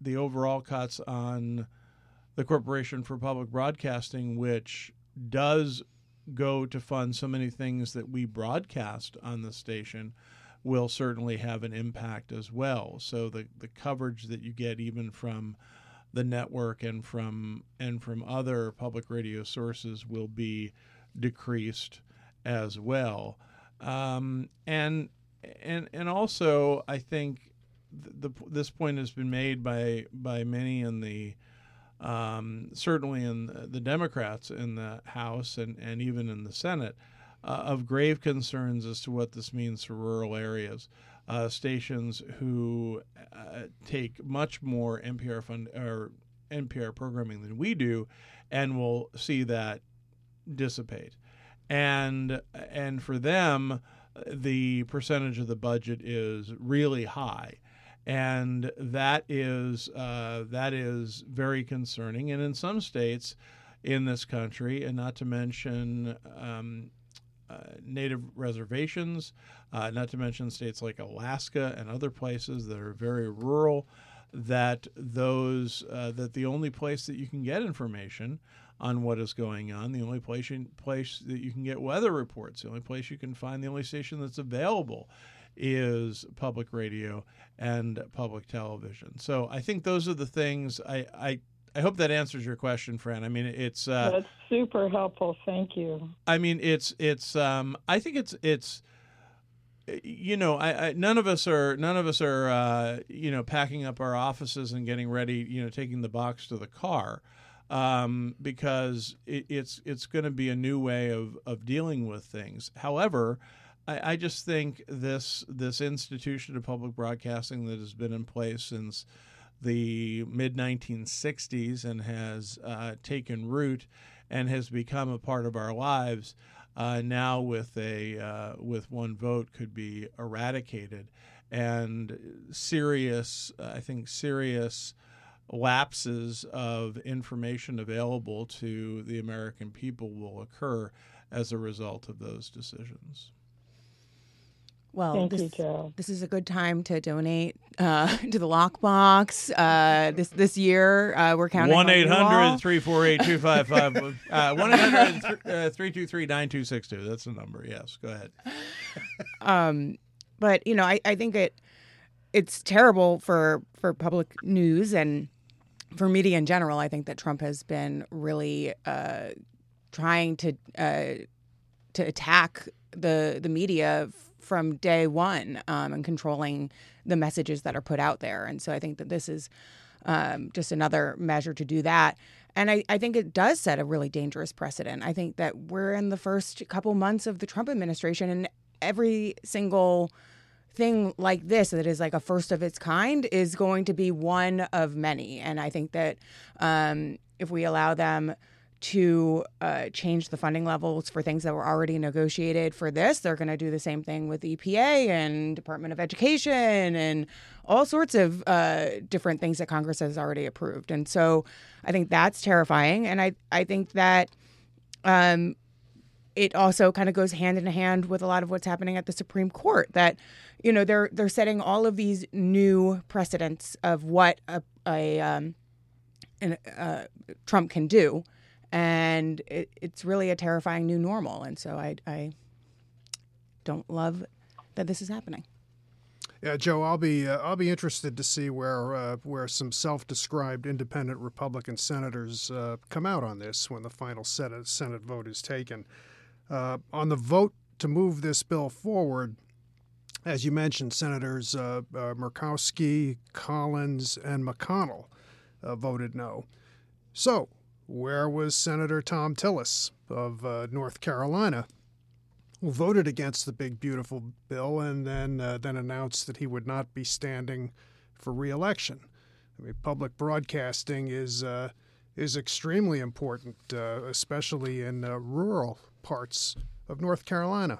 the overall cuts on the Corporation for Public Broadcasting, which does go to fund so many things that we broadcast on the station, will certainly have an impact as well. So the, the coverage that you get even from the network and from and from other public radio sources will be decreased as well. Um, and and and also, I think the, the this point has been made by by many in the um, certainly in the Democrats in the House and, and even in the Senate, uh, of grave concerns as to what this means for rural areas. Uh, stations who uh, take much more N P R fund or N P R programming than we do, and will see that dissipate. And and for them, the percentage of the budget is really high, and that is uh, that is very concerning. And in some states in this country, and not to mention um, uh, native reservations, uh, not to mention states like Alaska and other places that are very rural, that those uh, that the only place that you can get information on what is going on, the only place you, place that you can get weather reports, the only place you can find, the only station that's available is public radio and public television. So I think those are the things. I I, I hope that answers your question, Fran. I mean, it's uh, that's super helpful. Thank you. I mean, it's it's. Um, I think it's it's. You know, I, I none of us are none of us are uh, you know packing up our offices and getting ready. You know, taking the box to the car. Um, because it, it's it's going to be a new way of, of dealing with things. However, I, I just think this this institution of public broadcasting that has been in place since the mid nineteen sixties and has uh, taken root and has become a part of our lives, uh, now with a uh, with one vote could be eradicated, and serious I think serious. lapses of information available to the American people will occur as a result of those decisions. Well, Thank this, you, Joe. This is a good time to donate uh, to the Lockbox. Uh, this this year, uh, we're counting one on eight you all. hundred three four eight two five five uh, one eight hundred three two three nine two six two. That's the number. Yes, go ahead. Um, but you know, I, I think it it's terrible for for public news and for media in general. I think that Trump has been really uh, trying to uh, to attack the the media from day one um, and controlling the messages that are put out there. And so I think that this is um, just another measure to do that. And I, I think it does set a really dangerous precedent. I think that we're in the first couple months of the Trump administration, and every single thing like this that is like a first of its kind is going to be one of many. And I think that um, if we allow them to uh, change the funding levels for things that were already negotiated for this, they're going to do the same thing with E P A and Department of Education and all sorts of uh, different things that Congress has already approved. And so I think that's terrifying. And I, I think that um, it also kind of goes hand in hand with a lot of what's happening at the Supreme Court, that, you know, they're they're setting all of these new precedents of what a, a um, an, uh, Trump can do. And it, it's really a terrifying new normal. And so I, I don't love that this is happening. Yeah, Joe, I'll be uh, I'll be interested to see where uh, where some self-described independent Republican senators uh, come out on this when the final Senate Senate vote is taken. Uh, on the vote to move this bill forward, as you mentioned, Senators uh, uh, Murkowski, Collins, and McConnell uh, voted no. So, where was Senator Thom Tillis of uh, North Carolina, who voted against the big, beautiful bill and then uh, then announced that he would not be standing for re-election? I mean, public broadcasting is uh, is extremely important, uh, especially in uh, rural parts of North Carolina.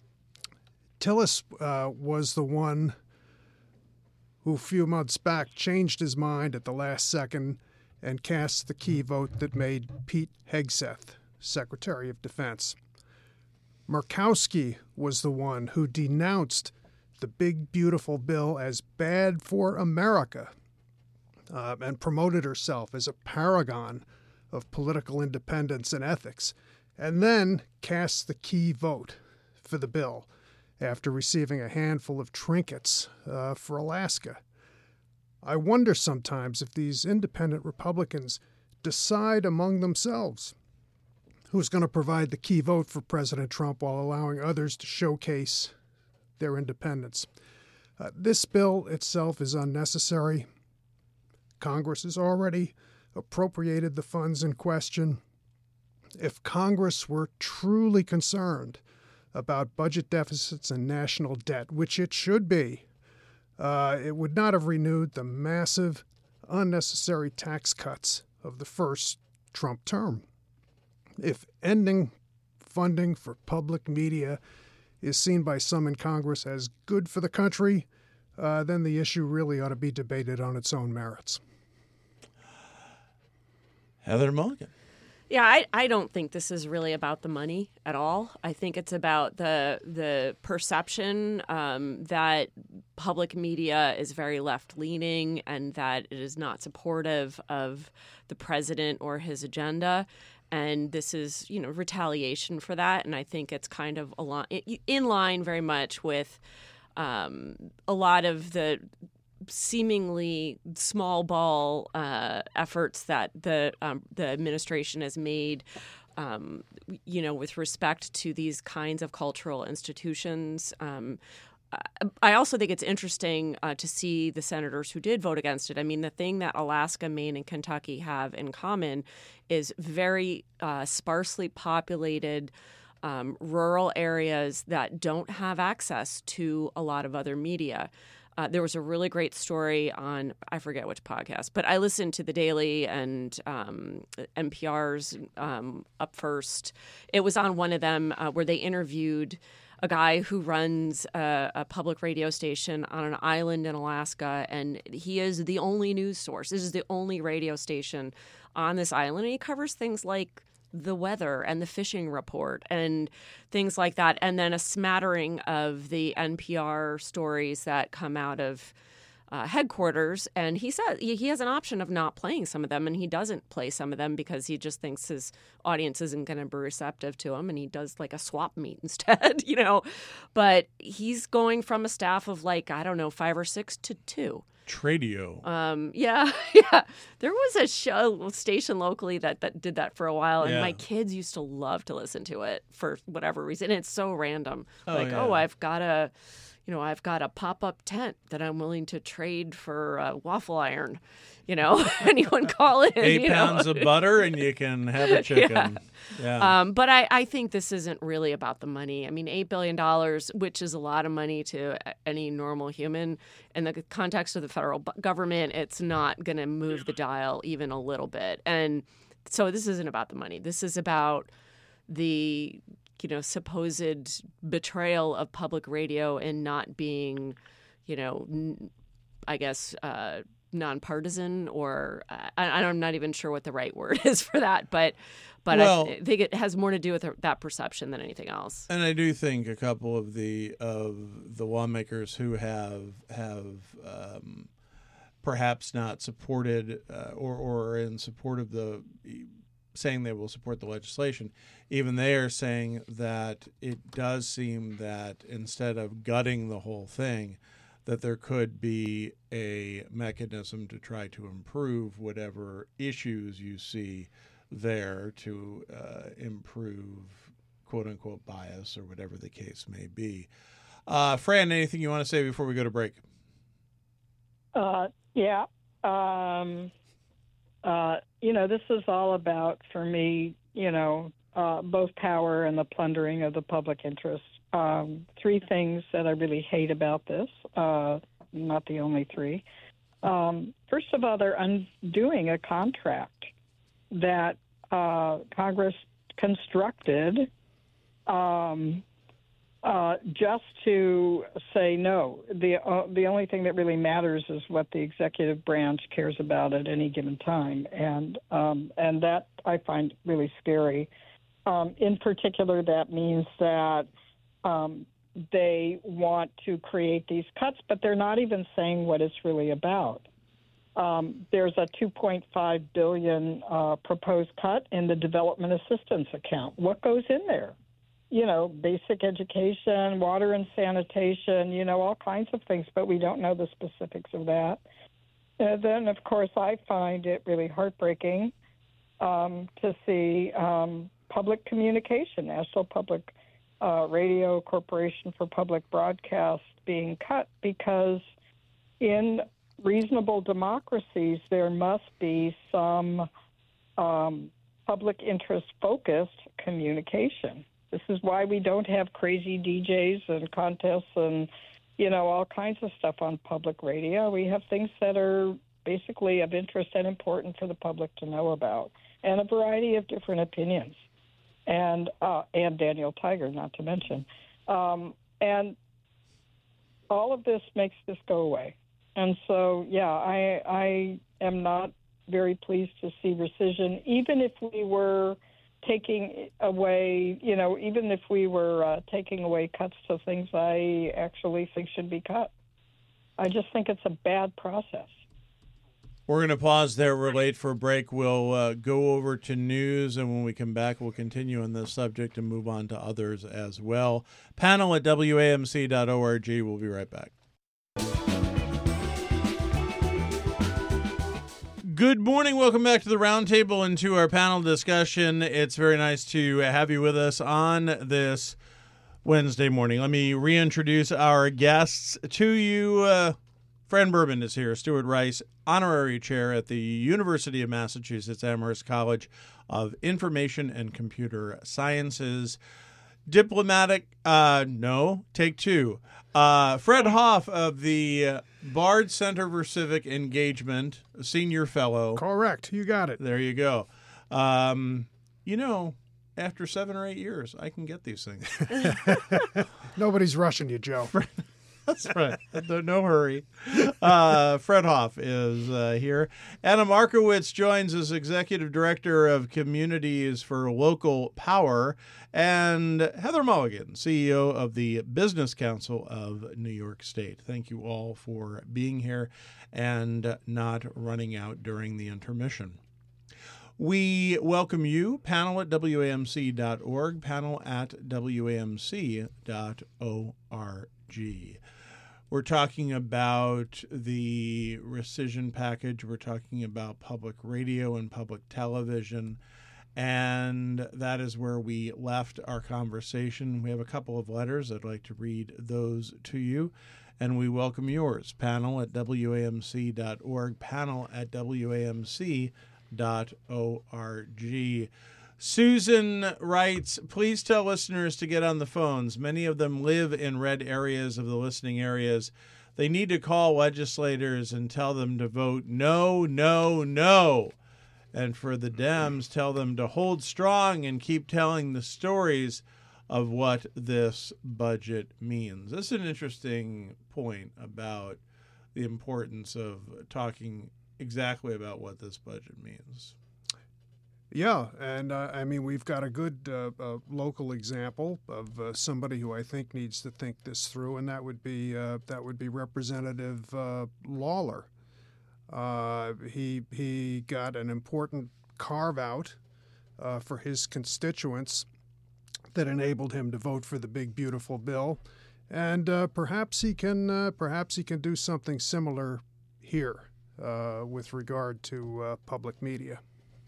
Tillis uh, was the one who a few months back changed his mind at the last second and cast the key vote that made Pete Hegseth Secretary of Defense. Murkowski was the one who denounced the big, beautiful bill as bad for America. uh, and promoted herself as a paragon of political independence and ethics, and then cast the key vote for the bill after receiving a handful of trinkets uh, for Alaska. I wonder sometimes if these independent Republicans decide among themselves who's going to provide the key vote for President Trump while allowing others to showcase their independence. Uh, this bill itself is unnecessary. Congress has already appropriated the funds in question. If Congress were truly concerned about budget deficits and national debt, which it should be, uh, it would not have renewed the massive, unnecessary tax cuts of the first Trump term. If ending funding for public media is seen by some in Congress as good for the country, uh, then the issue really ought to be debated on its own merits. Heather Mulligan. Yeah, I, I don't think this is really about the money at all. I think it's about the the perception um, that public media is very left-leaning and that it is not supportive of the president or his agenda. And this is, you know, retaliation for that. And I think it's kind of a lot, in line very much with um, a lot of the seemingly small ball uh, efforts that the um, the administration has made, um, you know, with respect to these kinds of cultural institutions. Um, I also think it's interesting uh, to see the senators who did vote against it. I mean, the thing that Alaska, Maine, and Kentucky have in common is very uh, sparsely populated um, rural areas that don't have access to a lot of other media. Uh, there was a really great story on, I forget which podcast, but I listened to The Daily and um, N P R's um, Up First. It was on one of them uh, where they interviewed a guy who runs a, a public radio station on an island in Alaska, and he is the only news source. This is the only radio station on this island, and he covers things like the weather and the fishing report and things like that, and then a smattering of the N P R stories that come out of uh, headquarters. And he said he has an option of not playing some of them, and he doesn't play some of them because he just thinks his audience isn't going to be receptive to him, and he does like a swap meet instead, you know. But he's going from a staff of like, I don't know, five or six to two. Tradio. Um, yeah, yeah. There was a show station locally that, that did that for a while, and Yeah. my kids used to love to listen to it for whatever reason. It's so random. Oh, like, yeah. oh, I've got a, you know, I've got a pop-up tent that I'm willing to trade for a waffle iron. You know, anyone call it? Eight you pounds know? of butter and you can have a chicken. Yeah. Um, but I, I think this isn't really about the money. I mean, eight billion dollars, which is a lot of money to any normal human. In the context of the federal government, it's not going to move the dial even a little bit. And so this isn't about the money. This is about the, you know, supposed betrayal of public radio and not being, you know, n- I guess, uh, nonpartisan, or uh, I, I'm not even sure what the right word is for that, but but Well, I think it has more to do with that perception than anything else. And I do think a couple of the of the lawmakers who have have um, perhaps not supported uh, or or are in support of the saying they will support the legislation, even they are saying that it does seem that instead of gutting the whole thing, that there could be a mechanism to try to improve whatever issues you see there to uh, improve quote-unquote bias or whatever the case may be. Uh, Fran, anything you want to say before we go to break? Uh, yeah. Um, uh, you know, this is all about, for me, you know, uh, both power and the plundering of the public interest. Um, three things that I really hate about this, uh, not the only three. Um, first of all, they're undoing a contract that uh, Congress constructed um, uh, just to say no. The uh, the only thing that really matters is what the executive branch cares about at any given time, and um, and that I find really scary. Um, in particular, that means that um, they want to create these cuts, but they're not even saying what it's really about. Um, there's a two point five billion dollars uh, proposed cut in the development assistance account. What goes in there? You know, basic education, water and sanitation, you know, all kinds of things, but we don't know the specifics of that. And then, of course, I find it really heartbreaking um, to see um, public communication, National Public uh, Radio Corporation for Public Broadcast being cut, because in reasonable democracies, there must be some um, public interest-focused communication. This is why we don't have crazy D Js and contests and, you know, all kinds of stuff on public radio. We have things that are basically of interest and important for the public to know about, and a variety of different opinions, and uh, and Daniel Tiger, not to mention. Um, and all of this makes this go away. And so, yeah, I I am not very pleased to see rescission, even if we were taking away, you know, even if we were uh, taking away cuts to things I actually think should be cut. I just think it's a bad process. We're going to pause there. We're late for a break. We'll uh, go over to news, and when we come back, we'll continue on this subject and move on to others as well. Panel at W A M C dot org. We'll be right back. Good morning. Welcome back to the Roundtable and to our panel discussion. It's very nice to have you with us on this Wednesday morning. Let me reintroduce our guests to you. Uh, Fran Bourbon is here. Stuart Rice, honorary chair at the University of Massachusetts Amherst College of Information and Computer Sciences. Diplomatic, uh, no, take two. Uh, Fred Hoff of the Bard Center for Civic Engagement, senior fellow. Correct. You got it. There you go. Um, you know, after seven or eight years, I can get these things. Nobody's rushing you, Joe. That's right. No, no hurry. Uh, Fred Hoff is uh, here. Anna Markowitz joins as Executive Director of Communities for Local Power. And Heather Mulligan, C E O of the Business Council of New York State. Thank you all for being here and not running out during the intermission. We welcome you, panel at W A M C dot org, panel at W A M C dot org. We're talking about the rescission package. We're talking about public radio and public television. And that is where we left our conversation. We have a couple of letters. I'd like to read those to you. And we welcome yours. Panel at W A M C dot org, panel at W A M C dot org. Susan writes, please tell listeners to get on the phones. Many of them live in red areas of the listening areas. They need to call legislators and tell them to vote no, no, no. And for the Dems, tell them to hold strong and keep telling the stories of what this budget means. This is an interesting point about the importance of talking exactly about what this budget means. Yeah, and uh, I mean, we've got a good uh, uh, local example of uh, somebody who I think needs to think this through, and that would be uh, that would be Representative uh, Lawler. Uh, he he got an important carve out uh, for his constituents that enabled him to vote for the big beautiful bill, and uh, perhaps he can uh, perhaps he can do something similar here uh, with regard to uh, public media.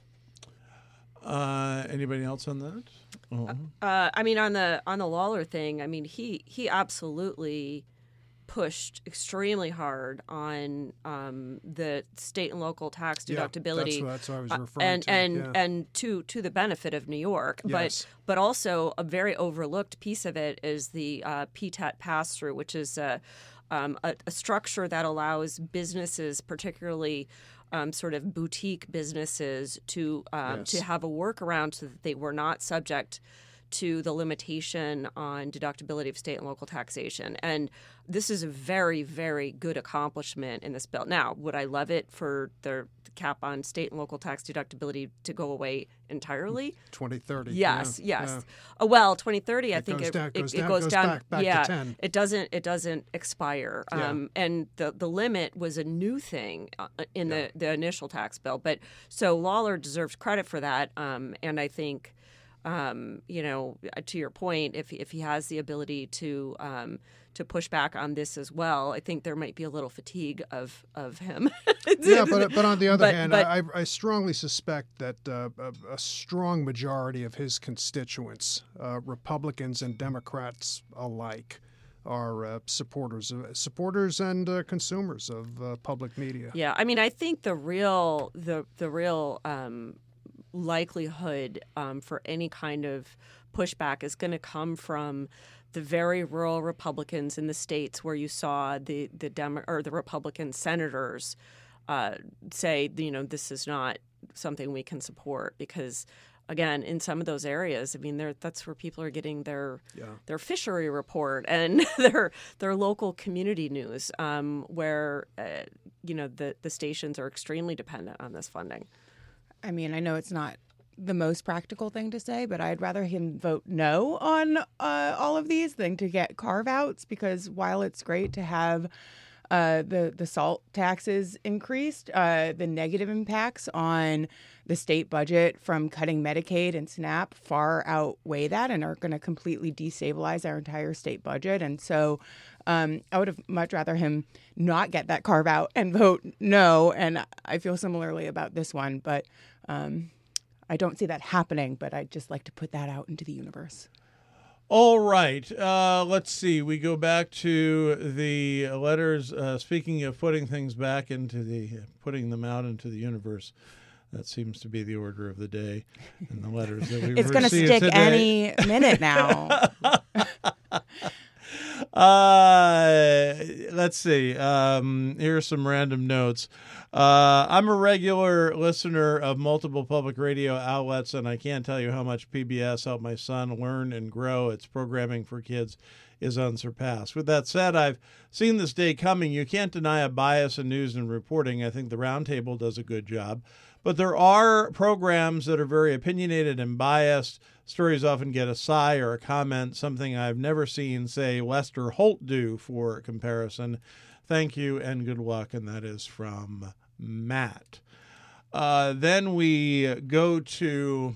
Uh, anybody else on that? Oh. Uh, I mean, on the on the Lawler thing, I mean, he he absolutely pushed extremely hard on um, the state and local tax deductibility. Yeah, that's, that's what I was referring uh, and, to. And yeah. and to to the benefit of New York, Yes. but but also a very overlooked piece of it is the uh, P T A T pass through, which is a, um, a, a structure that allows businesses, particularly Um, sort of boutique businesses, to um, Yes. to have a workaround so that they were not subject to the limitation on deductibility of state and local taxation. And this is a very, very good accomplishment in this bill. Now, would I love it for the cap on state and local tax deductibility to go away entirely? twenty thirty. Yes, yeah, yes. yeah. Oh, well, twenty thirty, I It think goes it, down- it, goes it down- goes goes down. back- back to yeah, ten. it doesn't. It doesn't expire. Yeah. Um, and the the limit was a new thing uh, in the the initial tax bill. But so Lawler deserves credit for that. Um, and I think. Um, you know, to your point, if if he has the ability to um, to push back on this as well, I think there might be a little fatigue of of him. Yeah, but but on the other But- hand, but- I, I strongly suspect that uh, a, a strong majority of his constituents, uh, Republicans and Democrats alike, are uh, supporters of supporters and uh, consumers of uh, public media. Yeah, I mean, I think the real the the real um, likelihood um, for any kind of pushback is going to come from the very rural Republicans in the states where you saw the the Demo- or the Republican senators uh, say, you know, this is not something we can support because. Again, in some of those areas, I mean, that's where people are getting their Yeah. their fishery report and their their local community news, um, where uh, you know the the stations are extremely dependent on this funding. I mean, I know it's not the most practical thing to say, but I'd rather him vote no on uh, all of these than to get carve-outs, because while it's great to have uh, the, the salt taxes increased, uh, the negative impacts on the state budget from cutting Medicaid and SNAP far outweigh that and are going to completely destabilize our entire state budget. And so um, I would have much rather him not get that carve out and vote no. And I feel similarly about this one, but um, I don't see that happening. But I'd just like to put that out into the universe. All right. Uh, let's see. We go back to the letters. Uh, speaking of putting things back into the, putting them out into the universe, that seems to be the order of the day in the letters that we've It's going to received stick today. any minute now. Uh, let's see. Um, here are some random notes. Uh, I'm a regular listener of multiple public radio outlets, and I can't tell you how much P B S helped my son learn and grow. Its programming for kids is unsurpassed. With that said, I've seen this day coming. You can't deny a bias in news and reporting. I think the Roundtable does a good job. But there are programs that are very opinionated and biased. Stories often get a sigh or a comment, something I've never seen, say, Lester Holt do for comparison. Thank you and good luck. And that is from Matt. Uh, then we go to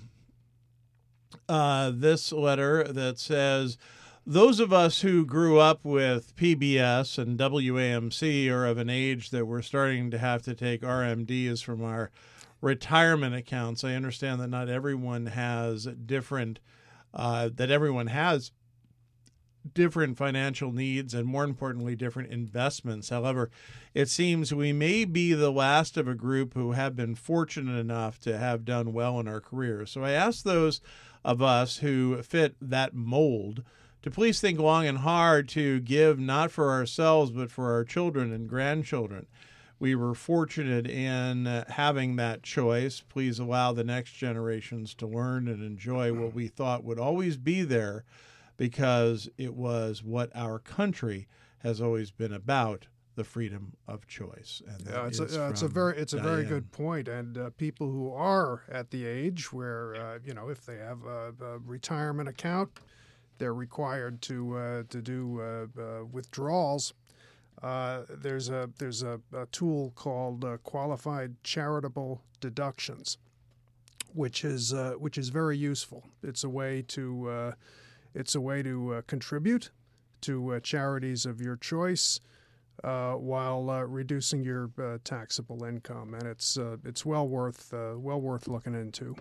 uh, this letter that says, those of us who grew up with P B S and W A M C are of an age that we're starting to have to take R M Ds from our retirement accounts. I understand that not everyone has different, uh, that everyone has different financial needs and, more importantly, different investments. However, it seems we may be the last of a group who have been fortunate enough to have done well in our careers. So I ask those of us who fit that mold to please think long and hard to give not for ourselves, but for our children and grandchildren. We were fortunate in uh, having that choice. Please allow the next generations to learn and enjoy what we thought would always be there, because it was what our country has always been about, the freedom of choice. And that Yeah, it's is a, uh, it's a from very it's a very Diane. good point. And uh, people who are at the age where uh, you know, if they have a, a retirement account, they're required to uh, to do uh, uh, withdrawals. Uh, there's a there's a, a tool called uh, qualified charitable deductions, which is uh, which is very useful. It's a way to uh, it's a way to uh, contribute to uh, charities of your choice uh, while uh, reducing your uh, taxable income, and it's uh, it's well worth uh, well worth looking into.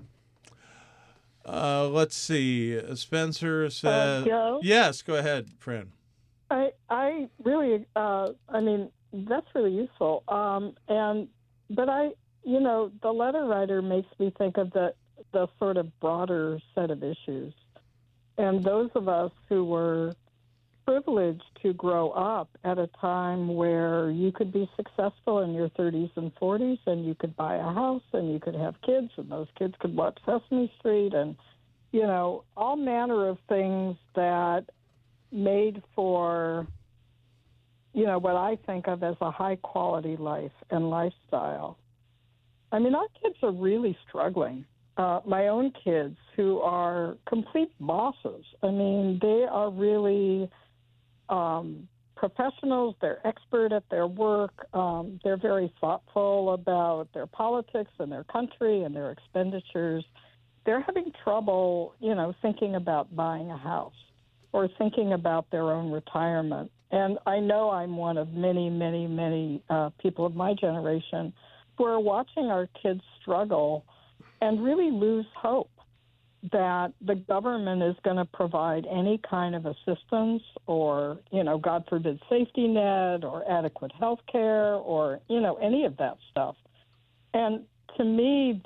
Uh, let's see. Spencer says, Joe? yes, go ahead, Fran. I I really uh, I mean that's really useful. Um, and but I you know the letter writer makes me think of the the sort of broader set of issues, and those of us who were privileged to grow up at a time where you could be successful in your thirties and forties, and you could buy a house, and you could have kids, and those kids could watch Sesame Street, and you know, all manner of things that made for, you know, what I think of as a high-quality life and lifestyle. I mean, our kids are really struggling. Uh, my own kids, who are complete bosses. I mean, they are really um, professionals. They're expert at their work. Um, they're very thoughtful about their politics and their country and their expenditures. They're having trouble, you know, thinking about buying a house or thinking about their own retirement. And I know I'm one of many, many, many uh, people of my generation who are watching our kids struggle and really lose hope that the government is going to provide any kind of assistance or, you know, God forbid, safety net or adequate health care or, you know, any of that stuff. And to me,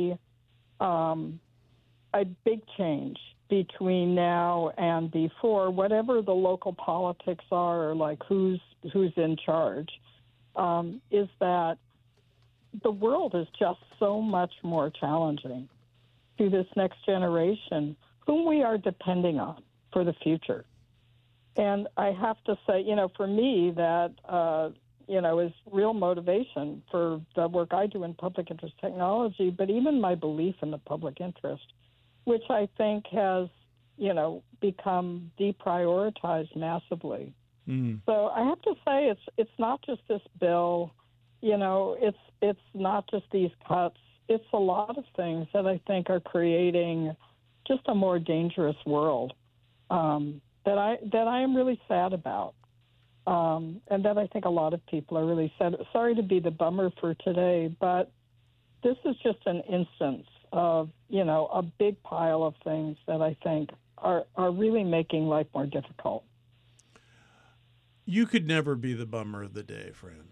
the um, a big change between now and before, whatever the local politics are, or like who's who's in charge, um, is that the world is just so much more challenging to this next generation, whom we are depending on for the future. And I have to say, you know, for me, that, uh, you know, is real motivation for the work I do in public interest technology, but even my belief in the public interest, which I think has, you know, become deprioritized massively. Mm. So I have to say it's it's not just this bill, you know, it's it's not just these cuts. It's a lot of things that I think are creating just a more dangerous world um, that I that I am really sad about, um, and that I think a lot of people are really sad. Sorry to be the bummer for today, but this is just an instance of, you know, a big pile of things that I think are are really making life more difficult. You could never be the bummer of the day, Fran.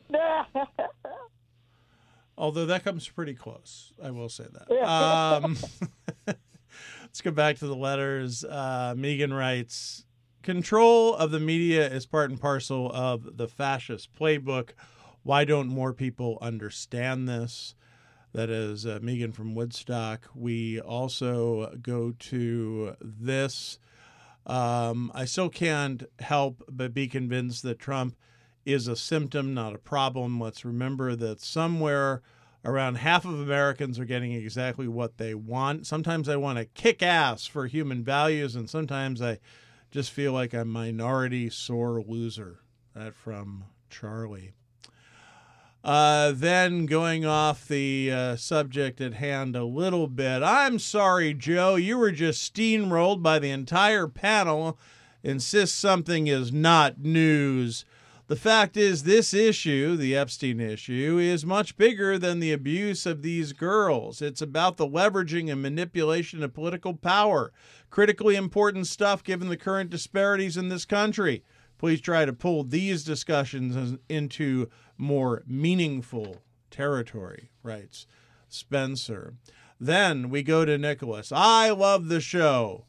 Although that comes pretty close, I will say that. Um, let's go back to the letters. Uh, Megan writes, control of the media is part and parcel of the fascist playbook. Why don't more people understand this? That is uh, Megan from Woodstock. We also go to this. Um, I still can't help but be convinced that Trump is a symptom, not a problem. Let's remember that somewhere around half of Americans are getting exactly what they want. Sometimes I want to kick ass for human values, and sometimes I just feel like a minority sore loser. That from Charlie. Uh, then going off the uh, subject at hand a little bit, I'm sorry, Joe, you were just steamrolled by the entire panel. Insist something is not news. The fact is, this issue, the Epstein issue, is much bigger than the abuse of these girls. It's about the leveraging and manipulation of political power. Critically important stuff given the current disparities in this country. Please try to pull these discussions into more meaningful territory, writes Spencer. Then we go to Nicholas. I love the show,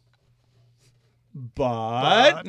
but,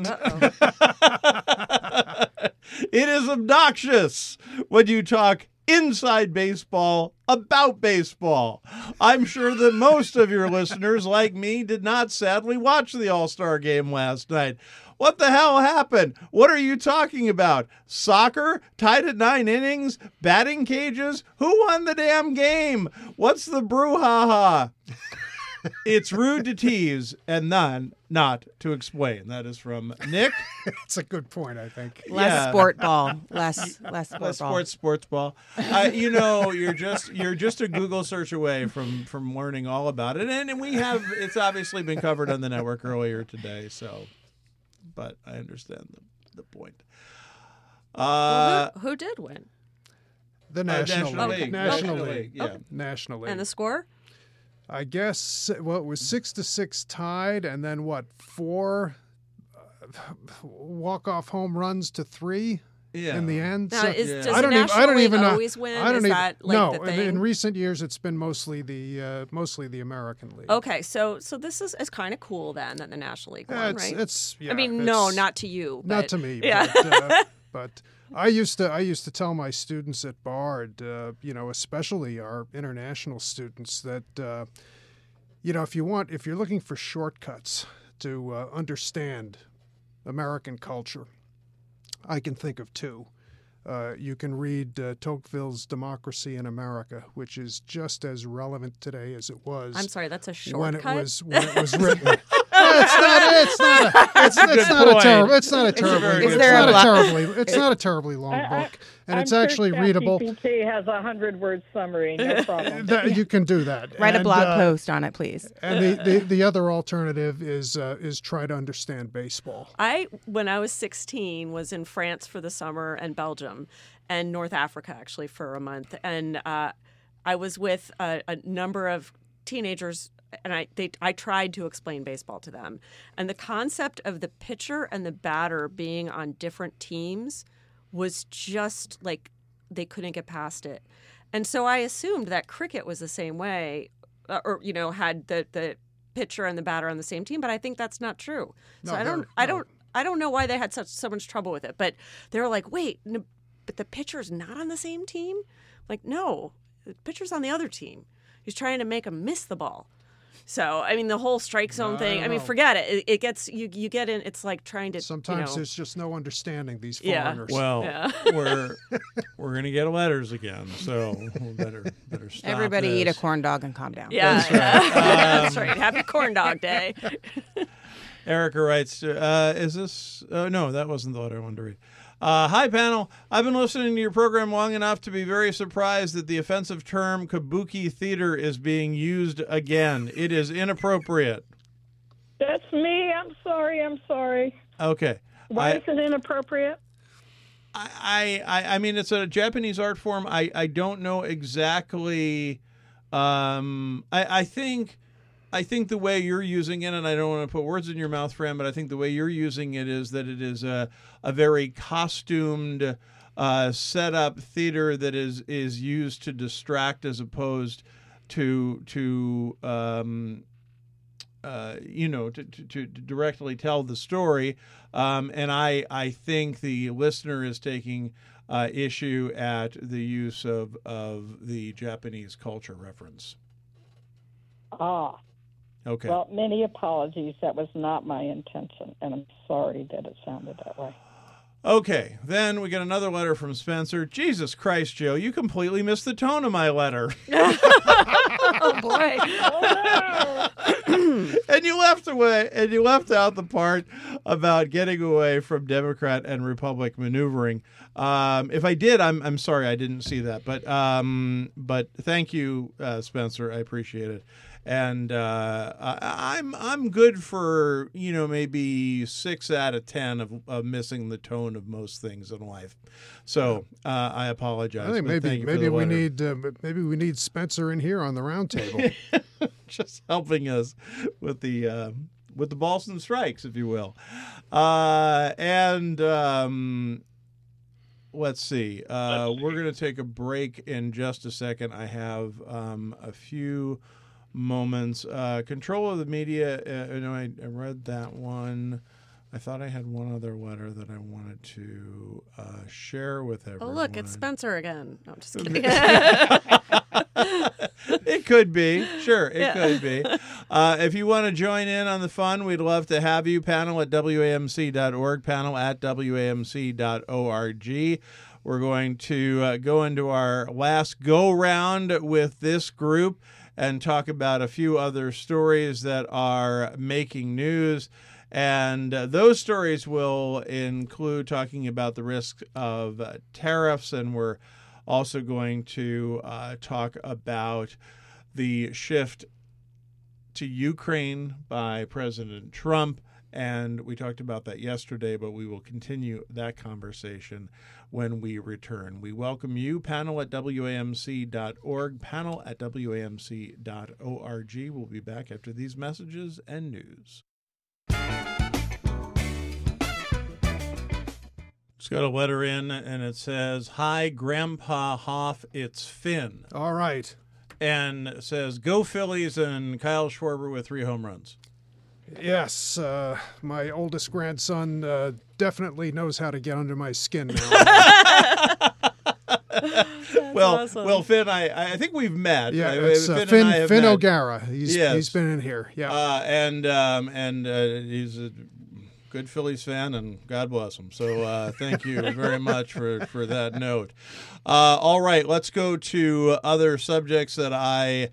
but. It is obnoxious when you talk inside baseball about baseball. I'm sure that most of your listeners, like me, did not sadly watch the All-Star game last night. What the hell happened? What are you talking about? Soccer? Tied at nine innings? Batting cages? Who won the damn game? What's the brouhaha? It's rude to tease and none not to explain. That is from Nick. It's a good point, I think. Less Yeah. sport ball. Less less sport Less ball. sports, sports ball. Uh, you know, you're just you're just a Google search away from from learning all about it, and, and we have. It's obviously been covered on the network earlier today. So, but I understand the the point. Uh, Well, who, who did win? The National, National League. League. National National League. League, yeah. Okay. National League. And the score? I guess, well, it was six to six tied, and then what, four uh, walk-off home runs to three yeah. in the end? Now, So- is, Yeah. does I the don't even. National I don't League even know. always win? I don't is even, that like no. the in- thing? In recent years, it's been mostly the uh, mostly the American League. Okay, so so this is it's kind of cool then that the National League won, Yeah, it's, right? it's. Yeah, I mean, no, it's- not to you. not but- to me. Yeah. But, uh, but I used to. I used to tell my students at Bard, uh, you know, especially our international students, that. Uh, you know, if you want, if you're looking for shortcuts to uh, understand American culture, I can think of two. Uh, you can read uh, Tocqueville's Democracy in America, which is just as relevant today as it was. I'm sorry, that's a when shortcut. it was when it was written. It's not. It's not. A, it's, it's not a terrible. It's not a terribly. Is It's there a not a block- terribly. It's not a terribly long I- I- book, and I'm it's sure actually readable. ChatGPT has a hundred-word summary, no problem. That, you can do that. Write a And, blog uh, post on it, please. And the, the, the other alternative is uh, is try to understand baseball. I, when I was sixteen, was in France for the summer and Belgium and North Africa, actually, for a month. And uh, I was with a, a number of teenagers, and I they I tried to explain baseball to them. And the concept of the pitcher and the batter being on different teams was just like they couldn't get past it. And so I assumed that cricket was the same way, uh, or, you know, had the, the pitcher and the batter on the same team, but I think that's not true. So No, I don't they're- I no. don't I don't know why they had such so much trouble with it. But they were like, wait, no, but the pitcher's not on the same team? Like, no, the pitcher's on the other team. He's trying to make him miss the ball. So, I mean, the whole strike zone I thing, don't I mean, know. forget it. it. It gets, you you get in, it's like trying to, Sometimes you know, there's just no understanding these Yeah. foreigners. Well, Yeah. we're we're gonna get letters again, so we better better stop. Everybody eat a this. corn dog and calm down. yeah, That's right. yeah. That's Um, right. Happy Corn Dog Day. Erica writes, uh, "Is this? Uh, no, that wasn't the letter I wanted to read." Uh, Hi, panel. I've been listening to your program long enough to be very surprised that the offensive term kabuki theater is being used again. It is inappropriate. That's me. I'm sorry. I'm sorry. Okay. Why I, is it inappropriate? I, I, I mean, it's a Japanese art form. I, I don't know exactly. Um, I, I think, I think the way you're using it, and I don't want to put words in your mouth, Fran, but I think the way you're using it is that it is a, a very costumed, uh, set up theater that is is used to distract as opposed to to um, uh, you know to, to, to directly tell the story. Um, and I I think the listener is taking uh, issue at the use of of the Japanese culture reference. Ah, Okay. well, many apologies. That was not my intention, and I'm sorry that it sounded that way. Okay, then we get another letter from Spencer. Jesus Christ, Joe, you completely missed the tone of my letter. Oh, boy. And you left away, and you left out the part about getting away from Democrat and Republic maneuvering. Um, if I did, I'm I'm sorry, I didn't see that. But um, but thank you, uh, Spencer. I appreciate it. And uh, I, I'm I'm good for, you know, maybe six out of ten of, of missing the tone of most things in life. So uh, I apologize. I think but maybe thank you for maybe the we letter. need uh, maybe we need Spencer in here on the round table. Just helping us with the uh, with the Boston strikes, if you will. Uh, and um, let's see. Uh, we're going to take a break in just a second. I have um, a few moments. Uh, control of the media. Uh, you know, I, I read that one. I thought I had one other letter that I wanted to uh, share with Oh, everyone. look, it's Spencer again. No, I'm just kidding. It could be. Sure, it Yeah. could be. Uh, if you want to join in on the fun, we'd love to have you. Panel at W A M C dot org, panel at W A M C dot org. We're going to uh, go into our last go-round with this group and talk about a few other stories that are making news. And uh, those stories will include talking about the risk of uh, tariffs, and we're also going to uh, talk about the shift to Ukraine by President Trump. And we talked about that yesterday, but we will continue that conversation when we return. We welcome you, panel at W A M C dot org, panel at W A M C dot org. We'll be back after these messages and news. Just got a letter in, and it says, "Hi, Grandpa Hoff, it's Finn." All right. And it says, "Go Phillies," and Kyle Schwarber with three home runs. Yes, uh, my oldest grandson uh, definitely knows how to get under my skin now. well, awesome. well, Finn, I, I think we've met. Yeah, I- it's uh, Finn, Finn, and I have Finn met. O'Gara. He's, Yes. he's been in here. Yeah. Uh, and um, and uh, he's a good Phillies fan, and God bless him. So uh, thank you very much for, for that note. Uh, all right, let's go to other subjects that I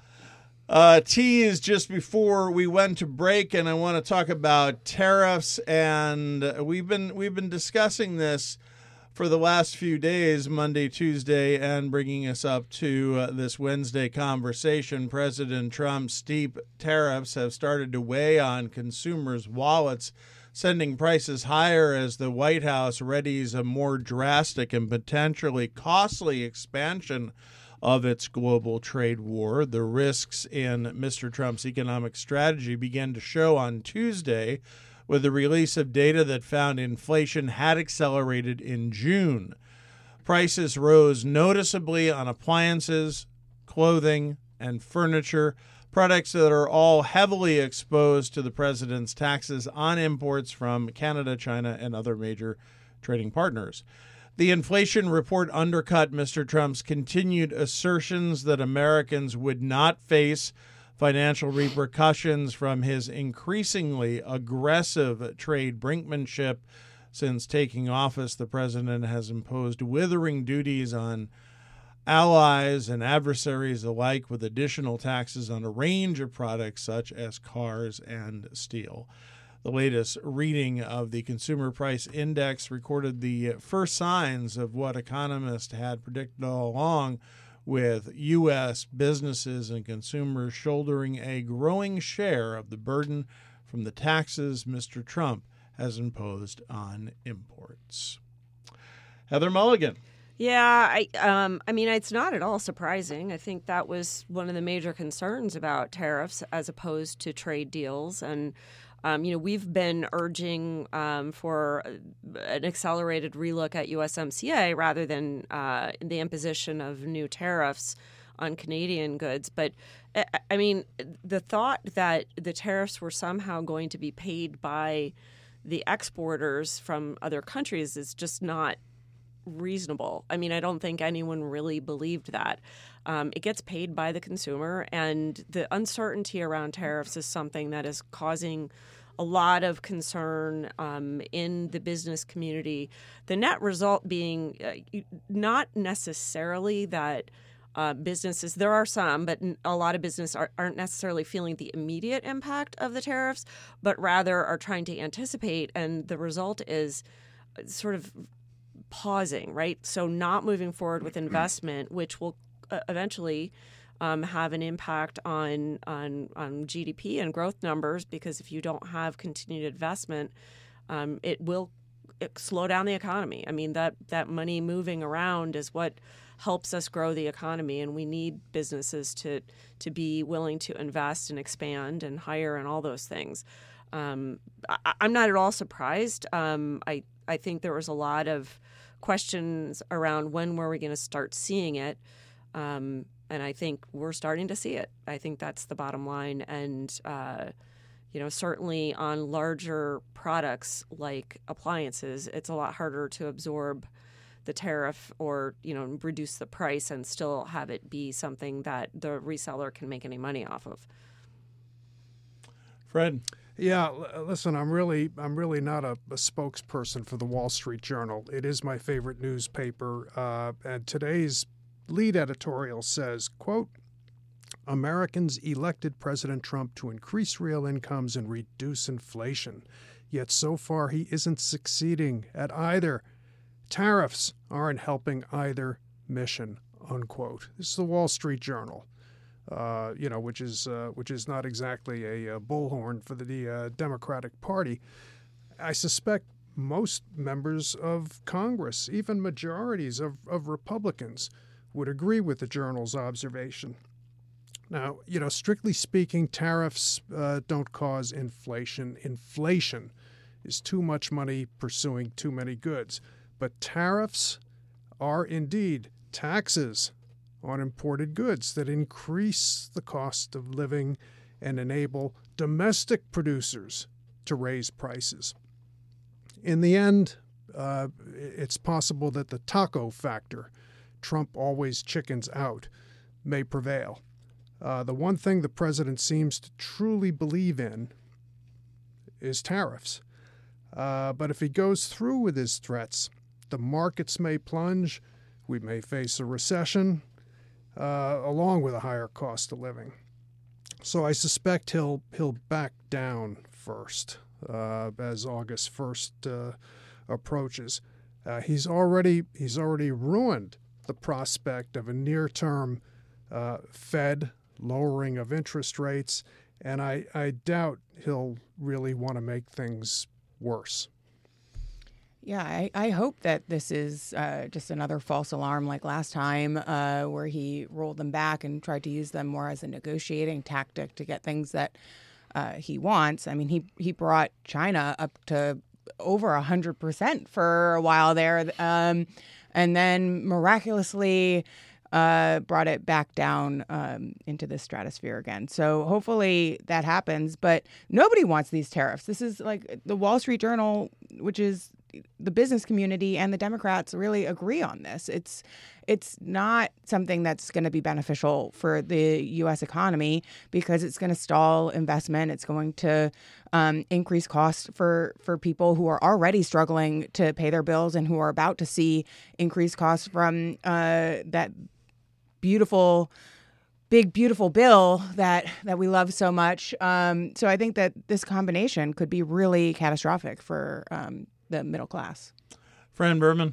uh, teased just before we went to break, and I want to talk about tariffs. And we've been we've been discussing this for the last few days, Monday, Tuesday, and bringing us up to uh, this Wednesday conversation. President Trump's steep tariffs have started to weigh on consumers' wallets, sending prices higher as the White House readies a more drastic and potentially costly expansion of its global trade war. The risks in Mister Trump's economic strategy began to show on Tuesday with the release of data that found inflation had accelerated in June. Prices rose noticeably on appliances, clothing, and furniture, products that are all heavily exposed to the president's taxes on imports from Canada, China, and other major trading partners. The inflation report undercut Mister Trump's continued assertions that Americans would not face financial repercussions from his increasingly aggressive trade brinkmanship. Since taking office, the president has imposed withering duties on allies and adversaries alike, with additional taxes on a range of products such as cars and steel. The latest reading of the Consumer Price Index recorded the first signs of what economists had predicted all along, with U S businesses and consumers shouldering a growing share of the burden from the taxes Mister Trump has imposed on imports. Heather Mulligan. Yeah, I um, I mean, it's not at all surprising. I think that was one of the major concerns about tariffs as opposed to trade deals. And, um, you know, we've been urging um, for an accelerated relook at U S M C A rather than uh, the imposition of new tariffs on Canadian goods. But, I mean, the thought that the tariffs were somehow going to be paid by the exporters from other countries is just not reasonable. I mean, I don't think anyone really believed that. Um, it gets paid by the consumer, and the uncertainty around tariffs is something that is causing a lot of concern um, in the business community. The net result being uh, not necessarily that uh, businesses, there are some, but a lot of businesses are, aren't necessarily feeling the immediate impact of the tariffs, but rather are trying to anticipate, and the result is sort of pausing, right? So not moving forward with investment, which will uh, eventually um, have an impact on, on on G D P and growth numbers, because if you don't have continued investment, um, it will it slow down the economy. I mean, that, that money moving around is what helps us grow the economy, and we need businesses to to be willing to invest and expand and hire and all those things. Um, I, I'm not at all surprised. Um, I, I think there was a lot of questions around when were we going to start seeing it. Um, and I think we're starting to see it. I think that's the bottom line. And, uh, you know, certainly on larger products like appliances, it's a lot harder to absorb the tariff or, you know, reduce the price and still have it be something that the reseller can make any money off of. Fred. Yeah, l- listen, I'm really, I'm really not a, a spokesperson for the Wall Street Journal. It is my favorite newspaper, uh, and today's lead editorial says, quote, Americans elected President Trump to increase real incomes and reduce inflation, yet so far he isn't succeeding at either. Tariffs aren't helping either mission, unquote. This is the Wall Street Journal. Uh, you know, which is uh, which is not exactly a, a bullhorn for the uh, Democratic Party. I suspect most members of Congress, even majorities of, of Republicans, would agree with the Journal's observation. Now, you know, strictly speaking, tariffs uh, don't cause inflation. Inflation is too much money pursuing too many goods. But tariffs are indeed taxes on imported goods that increase the cost of living and enable domestic producers to raise prices. In the end, uh, it's possible that the taco factor Trump always chickens out, may prevail. Uh, the one thing the president seems to truly believe in is tariffs. Uh, but if he goes through with his threats, the markets may plunge, we may face a recession, uh, along with a higher cost of living. So I suspect he'll he'll back down first uh, as August first uh, approaches. Uh, he's already he's already ruined the prospect of a near-term uh, Fed lowering of interest rates, and I, I doubt he'll really want to make things worse. Yeah, I, I hope that this is uh, just another false alarm like last time uh, where he rolled them back and tried to use them more as a negotiating tactic to get things that uh, he wants. I mean, he, he brought China up to over one hundred percent for a while there, um, and then miraculously uh, brought it back down um, into the stratosphere again. So hopefully that happens, but nobody wants these tariffs. This is like the Wall Street Journal, which is the business community and the Democrats really agree on this. It's it's not something that's going to be beneficial for the U S economy because it's going to stall investment. It's going to um, increase costs for, for people who are already struggling to pay their bills and who are about to see increased costs from uh, that beautiful, big, beautiful bill that, that we love so much. Um, so I think that this combination could be really catastrophic for um, the middle class. Fran Berman.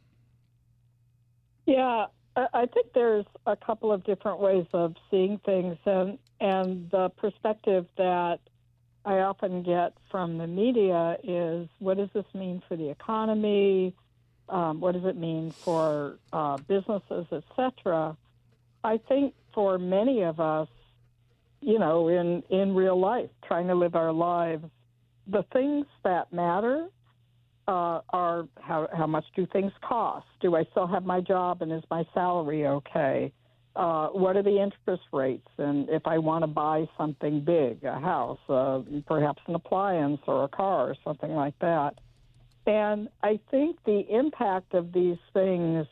Yeah, I I think there's a couple of different ways of seeing things, and and the perspective that I often get from the media is, what does this mean for the economy? Um, what does it mean for uh, businesses, et cetera? I think for many of us, you know, in, in real life, trying to live our lives, the things that matter uh, are how, how much do things cost? Do I still have my job, and is my salary okay? Uh, what are the interest rates? And if I want to buy something big, a house, uh, perhaps an appliance or a car or something like that. And I think the impact of these things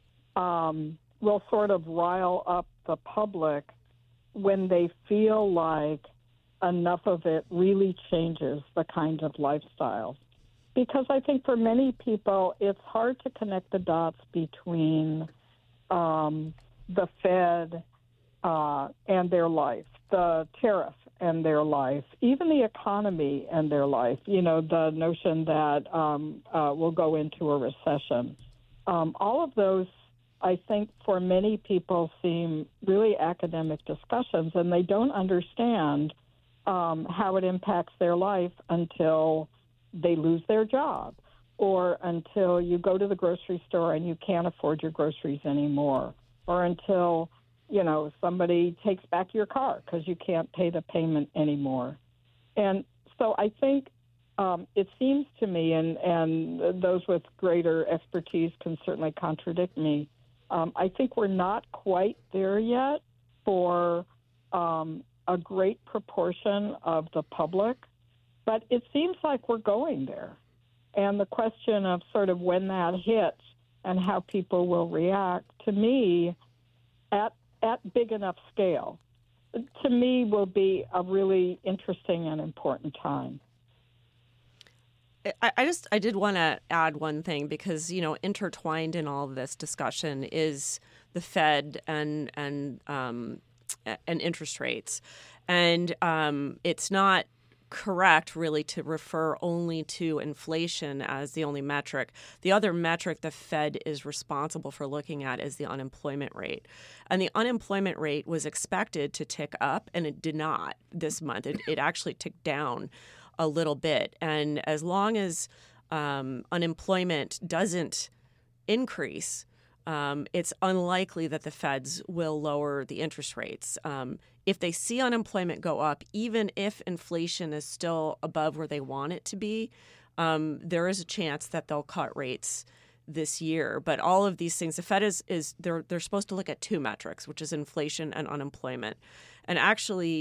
um, will sort of rile up the public when they feel like enough of it really changes the kind of lifestyle. Because I think for many people, it's hard to connect the dots between um, the Fed uh, and their life, the tariff and their life, even the economy and their life, you know, the notion that um, uh, we'll go into a recession. Um, all of those, I think, for many people seem really academic discussions, and they don't understand um, how it impacts their life until they lose their job or until you go to the grocery store and you can't afford your groceries anymore, or until, you know, somebody takes back your car because you can't pay the payment anymore. And so I think um, it seems to me, and, and those with greater expertise can certainly contradict me, um, I think we're not quite there yet for um, a great proportion of the public, but it seems like we're going there. And the question of sort of when that hits and how people will react, to me, at at big enough scale, to me will be a really interesting and important time. I, I just I did want to add one thing, because, you know, intertwined in all of this discussion is the Fed and and um, and interest rates, and um, it's not correct really to refer only to inflation as the only metric. The other metric the Fed is responsible for looking at is the unemployment rate. And the unemployment rate was expected to tick up, and it did not this month. It, it actually ticked down a little bit. And as long as um, unemployment doesn't increase, um, it's unlikely that the Feds will lower the interest rates. Um, if they see unemployment go up, even if inflation is still above where they want it to be, um, there is a chance that they'll cut rates this year. But all of these things, the Fed is, is they're they're supposed to look at two metrics, which is inflation and unemployment. And actually,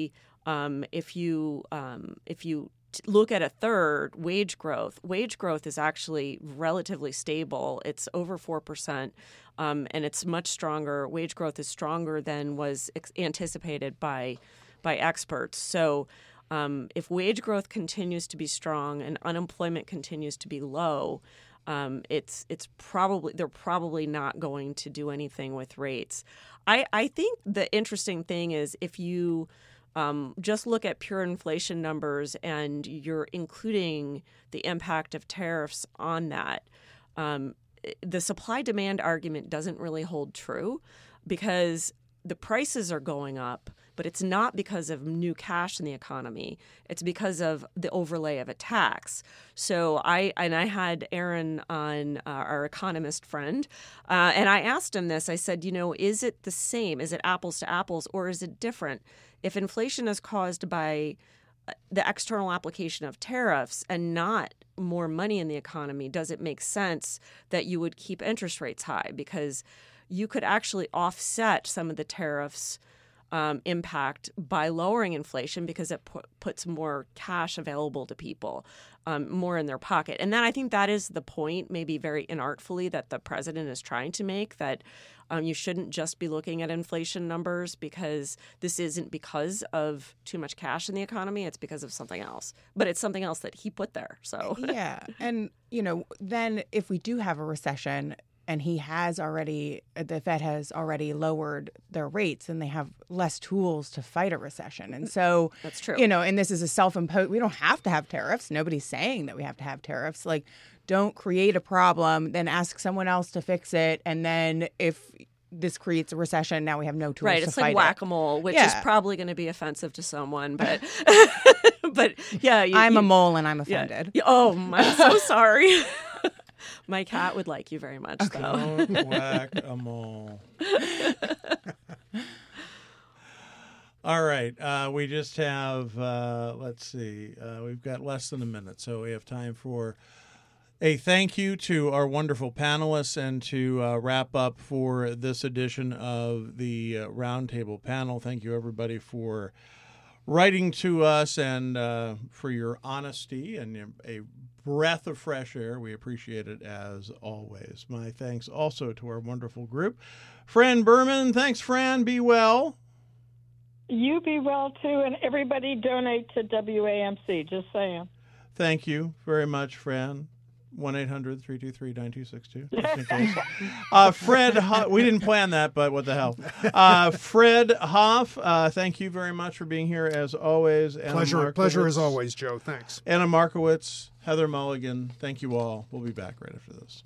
Um, if you um, if you t- look at a third, wage growth, wage growth is actually relatively stable. It's over four percent, um, and it's much stronger. Wage growth is stronger than was ex- anticipated by by experts. So um, if wage growth continues to be strong and unemployment continues to be low, Um, it's it's probably they're probably not going to do anything with rates. I, I think the interesting thing is if you um, just look at pure inflation numbers and you're including the impact of tariffs on that, um, the supply demand argument doesn't really hold true because the prices are going up, but it's not because of new cash in the economy. It's because of the overlay of a tax. So I and I had Aaron on, uh, our economist friend, uh, and I asked him this. I said, you know, is it the same? Is it apples to apples, or is it different? If inflation is caused by the external application of tariffs and not more money in the economy, does it make sense that you would keep interest rates high? Because you could actually offset some of the tariffs um, impact by lowering inflation because it pu- puts more cash available to people, um, more in their pocket. And then I think that is the point, maybe very inartfully, that the president is trying to make, that um, you shouldn't just be looking at inflation numbers because this isn't because of too much cash in the economy. It's because of something else. But it's something else that he put there. So yeah. And, you know, then if we do have a recession, and he has already, the Fed has already lowered their rates, and they have less tools to fight a recession. And so, that's true. You know, and this is a self-imposed, we don't have to have tariffs. Nobody's saying that we have to have tariffs. Like, don't create a problem, then ask someone else to fix it. And then if this creates a recession, now we have no tools right, to it's fight like whack-a-mole, which Yeah. is probably going to be offensive to someone. But, but yeah. You, I'm you, a mole and I'm yeah. offended. Oh, I'm so sorry. My cat would like you very much, Okay. though. Don't whack a mole. All right. Uh, we just have, uh, let's see, uh, we've got less than a minute, so we have time for a thank you to our wonderful panelists and to uh, wrap up for this edition of the uh, Roundtable panel. Thank you, everybody, for writing to us and uh, for your honesty and a breath of fresh air. We appreciate it as always. My thanks also to our wonderful group. Fran Berman, thanks, Fran. Be well. You be well, too, and everybody donate to W A M C, just saying. Thank you very much, Fran. one eight hundred three two three nine two six two. uh, Fred, Ho- we didn't plan that, but what the hell. Uh, Fred Hoff, uh, thank you very much for being here as always. Anna Pleasure, Markowitz, pleasure as always, Joe. Thanks. Anna Markowitz, Heather Mulligan, thank you all. We'll be back right after this.